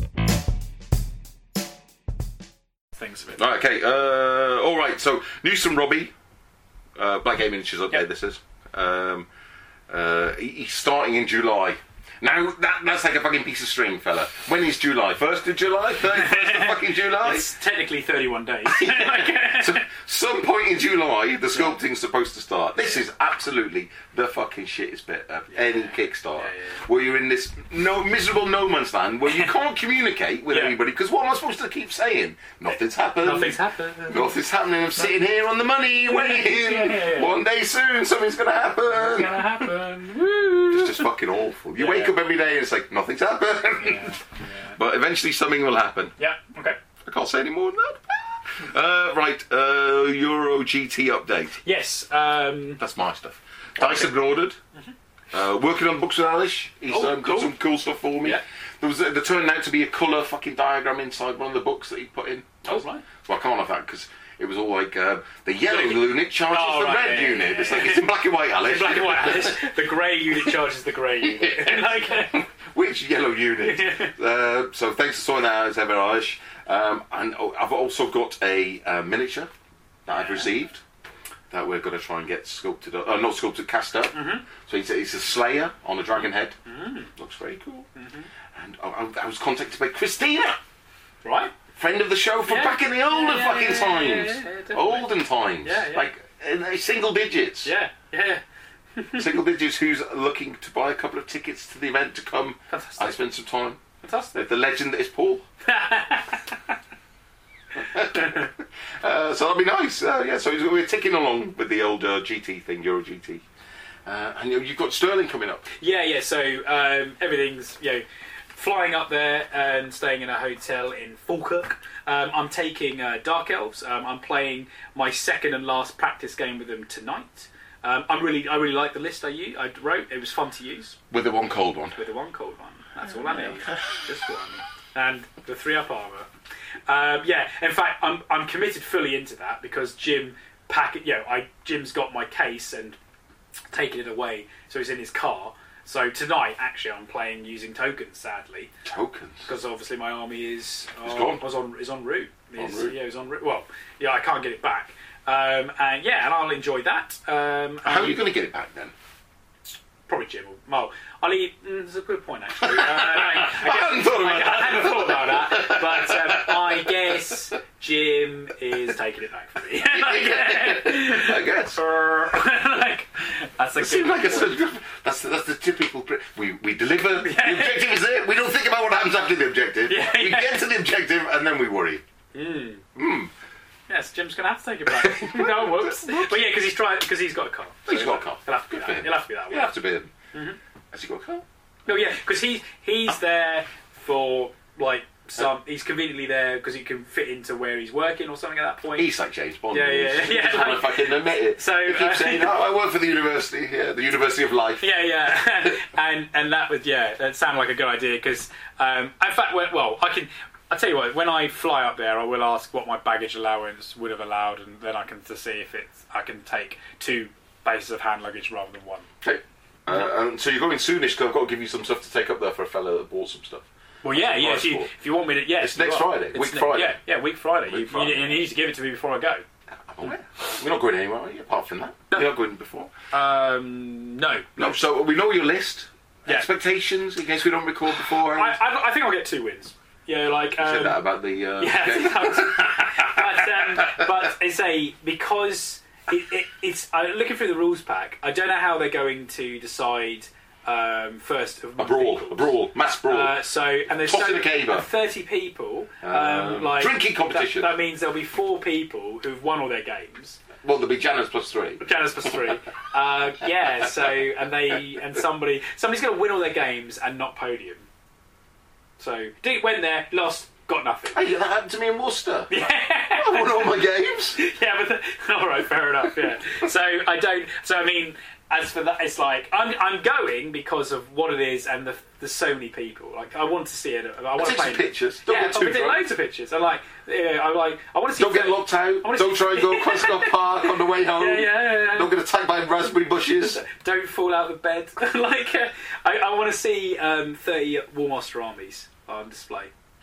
Thanks for it. Right, okay, uh, alright, so news from Robbie. Uh, Black Game Miniatures update, Yep. this is. Um, uh, he- he's starting in July. Now, that, that's like a fucking piece of string, fella. When is July? first of July? thirty-first of fucking July? It's technically thirty-one days. So, some point in July, the sculpting's supposed to start. This is absolutely the fucking shittest bit of any Kickstarter. Yeah, yeah. Where you're in this no miserable no man's land where you can't communicate with Yeah. anybody. Because what am I supposed to keep saying? Nothing's happened. Nothing's happened. Nothing's happening. I'm sitting here on the money, waiting. Yeah, yeah, yeah. One day soon, something's going to happen. It's gonna happen. Woo. It's just fucking awful. You Yeah, wake yeah. up every day and it's like, nothing's happened. Yeah, yeah. But eventually something will happen. Yeah. Okay. I can't say any more than that. Uh, right, uh, Euro G T update. Yes. Um, That's my stuff. Dyson ordered. Uh, working on books with Alice. He's Oh, um, cool. got some cool stuff for me. Yeah. There was there turned out to be a colour fucking diagram inside one of the books that he put in. oh right. Well, I can't have that because it was all like uh, the yellow unit charges Oh, the right, red yeah, yeah, unit. yeah, It's yeah. like it's in black and white, Alice. In black and white, Alice. The grey unit charges the grey unit. Like, Which yellow unit? uh, so thanks for sorting that out, as ever, Alice. Um, and oh, I've also got a uh, miniature that I've received that we're going to try and get sculpted, uh, not sculpted, cast up. Mm-hmm. So it's a, it's a Slayer on a dragon head. Mm. Looks very cool. Mm-hmm. And I, I- I was contacted by Christina, right. friend of the show from Yeah. back in the older Yeah, yeah, fucking yeah, times. yeah, yeah, yeah, definitely. Olden times. Yeah, yeah. Like in uh, single digits. Yeah. Yeah. Single digits who's looking to buy a couple of tickets to the event to come. Fantastic. I spent some time Fantastic. with the legend that is Paul. uh, so that'll be nice. Uh, yeah, so we're ticking along with the old uh, G T thing, Euro G T. Uh, and you- you've got Sterling coming up. Yeah, yeah. So um, everything's you know flying up there and staying in a hotel in Falkirk. Um, I'm taking uh, Dark Elves. Um, I'm playing my second and last practice game with them tonight. Um, I'm really, I really like the list I, u- I wrote. It was fun to use With the one cold one. with the one cold one. That's all I need. Just one, and the three up armor. Um, yeah. In fact, I'm I'm committed fully into that because Jim pack it. You know, I Jim's got my case and taken it away, so it's in his car. So tonight, actually, I'm playing using tokens. Sadly, Tokens. because obviously my army is It's uh, gone. was on is en route. En Is- route. Yeah, it's en route. Well, yeah, I can't get it back. Um, and yeah, and I'll enjoy that. Um, How are and- you going to get it back then? probably Jim. Will, well, I'll eat. Mm, that's a good point, actually. Uh, I, I, I hadn't thought about I, that. I hadn't thought about that, but um, I guess Jim is taking it back for me. like, I guess. like, that's a It good seems like it's a, that's the, that's the typical. Brit- We we deliver. The objective is there. We don't think about what happens after the objective. Yeah, we yeah. get to the objective and then we worry. Mm. Mm. Yes, Jim's going to have to take it back. no, whoops. But yeah, because he's trying, because he's got a car. So He's got a car. He'll have to be Good that. for him. He'll have to be that. You way. have to be in. Mm-hmm. Has he got a car? No, yeah, because he he's there for like some. He's conveniently there because he can fit into where he's working or something at that point. He's like James Bond. Yeah, yeah, He yeah, doesn't like- want to fucking admit it. So, he keeps uh, saying, "Oh, I work for the university. Yeah, the University of Life." Yeah, yeah, and and that would yeah, that sounded like a good idea because um, in fact, well, well, I can. I tell you what, when I fly up there, I will ask what my baggage allowance would have allowed, and then I can to see if it's I can take two bases of hand luggage rather than one. Okay. Uh, and so you're going soonish because I've got to give you some stuff to take up there for a fella that bought some stuff. Well, yeah, yeah. If you, Passport. if you want me to, yeah, It's next Friday, week Friday. Yeah, yeah, week Friday. Week you, Friday. You, you need to give it to me before I go. I'm aware. We're not going anywhere, are you, apart from that? You're not going before? Um, no, No, so we know your list. Yeah. Expectations in case we don't record beforehand. I, I, I think I'll get two wins. Yeah, like You um, said that about the. Uh, yeah, game. but, um, but it's a because it, it, it's uh, looking through the rules pack. I don't know how they're going to decide um, first of A brawl, vehicles. a brawl, mass brawl. Uh, so and there's Tossing so, a caber. and thirty people. Um, Um, like drinking competition. That, that means there'll be four people who've won all their games. Well, there'll be Janus plus three. Janus plus three. Uh, yeah. So and they and somebody somebody's going to win all their games and not podium. So Duke went there, lost, got nothing. Hey, that happened to me in Worcester. Yeah. I won all my games. Yeah, but the, all right, fair enough. Yeah. So I don't. So I mean, as for that, it's like I'm I'm going because of what it is and the there's so many people. Like I want to see it. I want to Take play some it. pictures. Don't yeah, get I'll too be taking drunk. loads of pictures. I like. Yeah, I like. I want to see. Don't get thirty locked out. wanna Don't see- try and go across Scott Park on the way home. Yeah, yeah, yeah, yeah. Don't get attacked by raspberry bushes. Don't fall out of bed. like uh, I, I want to see um, thirty War Master armies on display.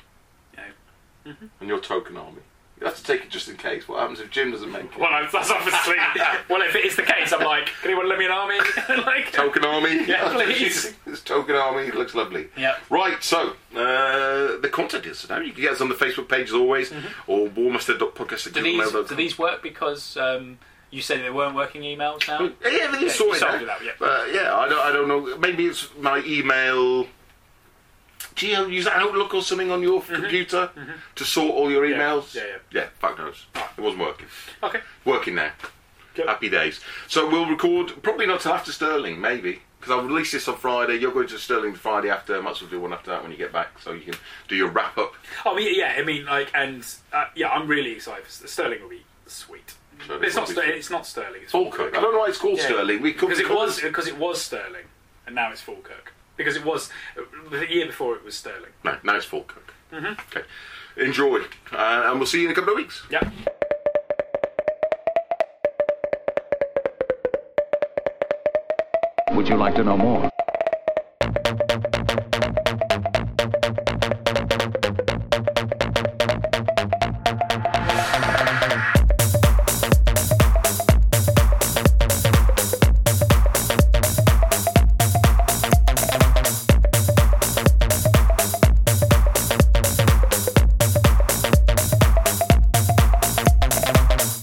You know. And your token army. You have to take it just in case. What happens if Jim doesn't make it? Well, I'm- that's obviously. Well, if it is the case, I'm like, can anyone lend me an army? like, Token army. Yeah, please. This token army looks lovely. Yeah. Right, so uh, the content is now. You can get us on the Facebook page as always, or warmaster dot podcast at Do gmail these dot com. do these work because um, you said they weren't working emails now? Yeah, everything's Yeah, sorted sorted now. out, yeah. But yeah, I don't, I don't know. Maybe it's my email. Do you use Outlook or something on your computer to sort all your Yeah, emails? yeah, yeah. Yeah, fuck knows. It wasn't working. Okay. Working now. Good. Happy days. So we'll record, probably not till after Sterling, maybe. Because I'll release this on Friday. You're going to Sterling the Friday after. Might as well do one after that when you get back, so you can do your wrap up. Oh yeah, yeah. I mean, like, and uh, yeah, I'm really excited. For Sterling will be sweet. Sterling But it's will not. be Ster- sweet. it's not Sterling. It's Falkirk. I don't know why it's called Yeah. Sterling. We covered because it the was colours. because it was Sterling, and now it's Falkirk. Because it was the year before it was Sterling. No, now it's Falkirk. Mm-hmm. Okay. Enjoy, uh, and we'll see you in a couple of weeks. Yeah. Would you like to know more?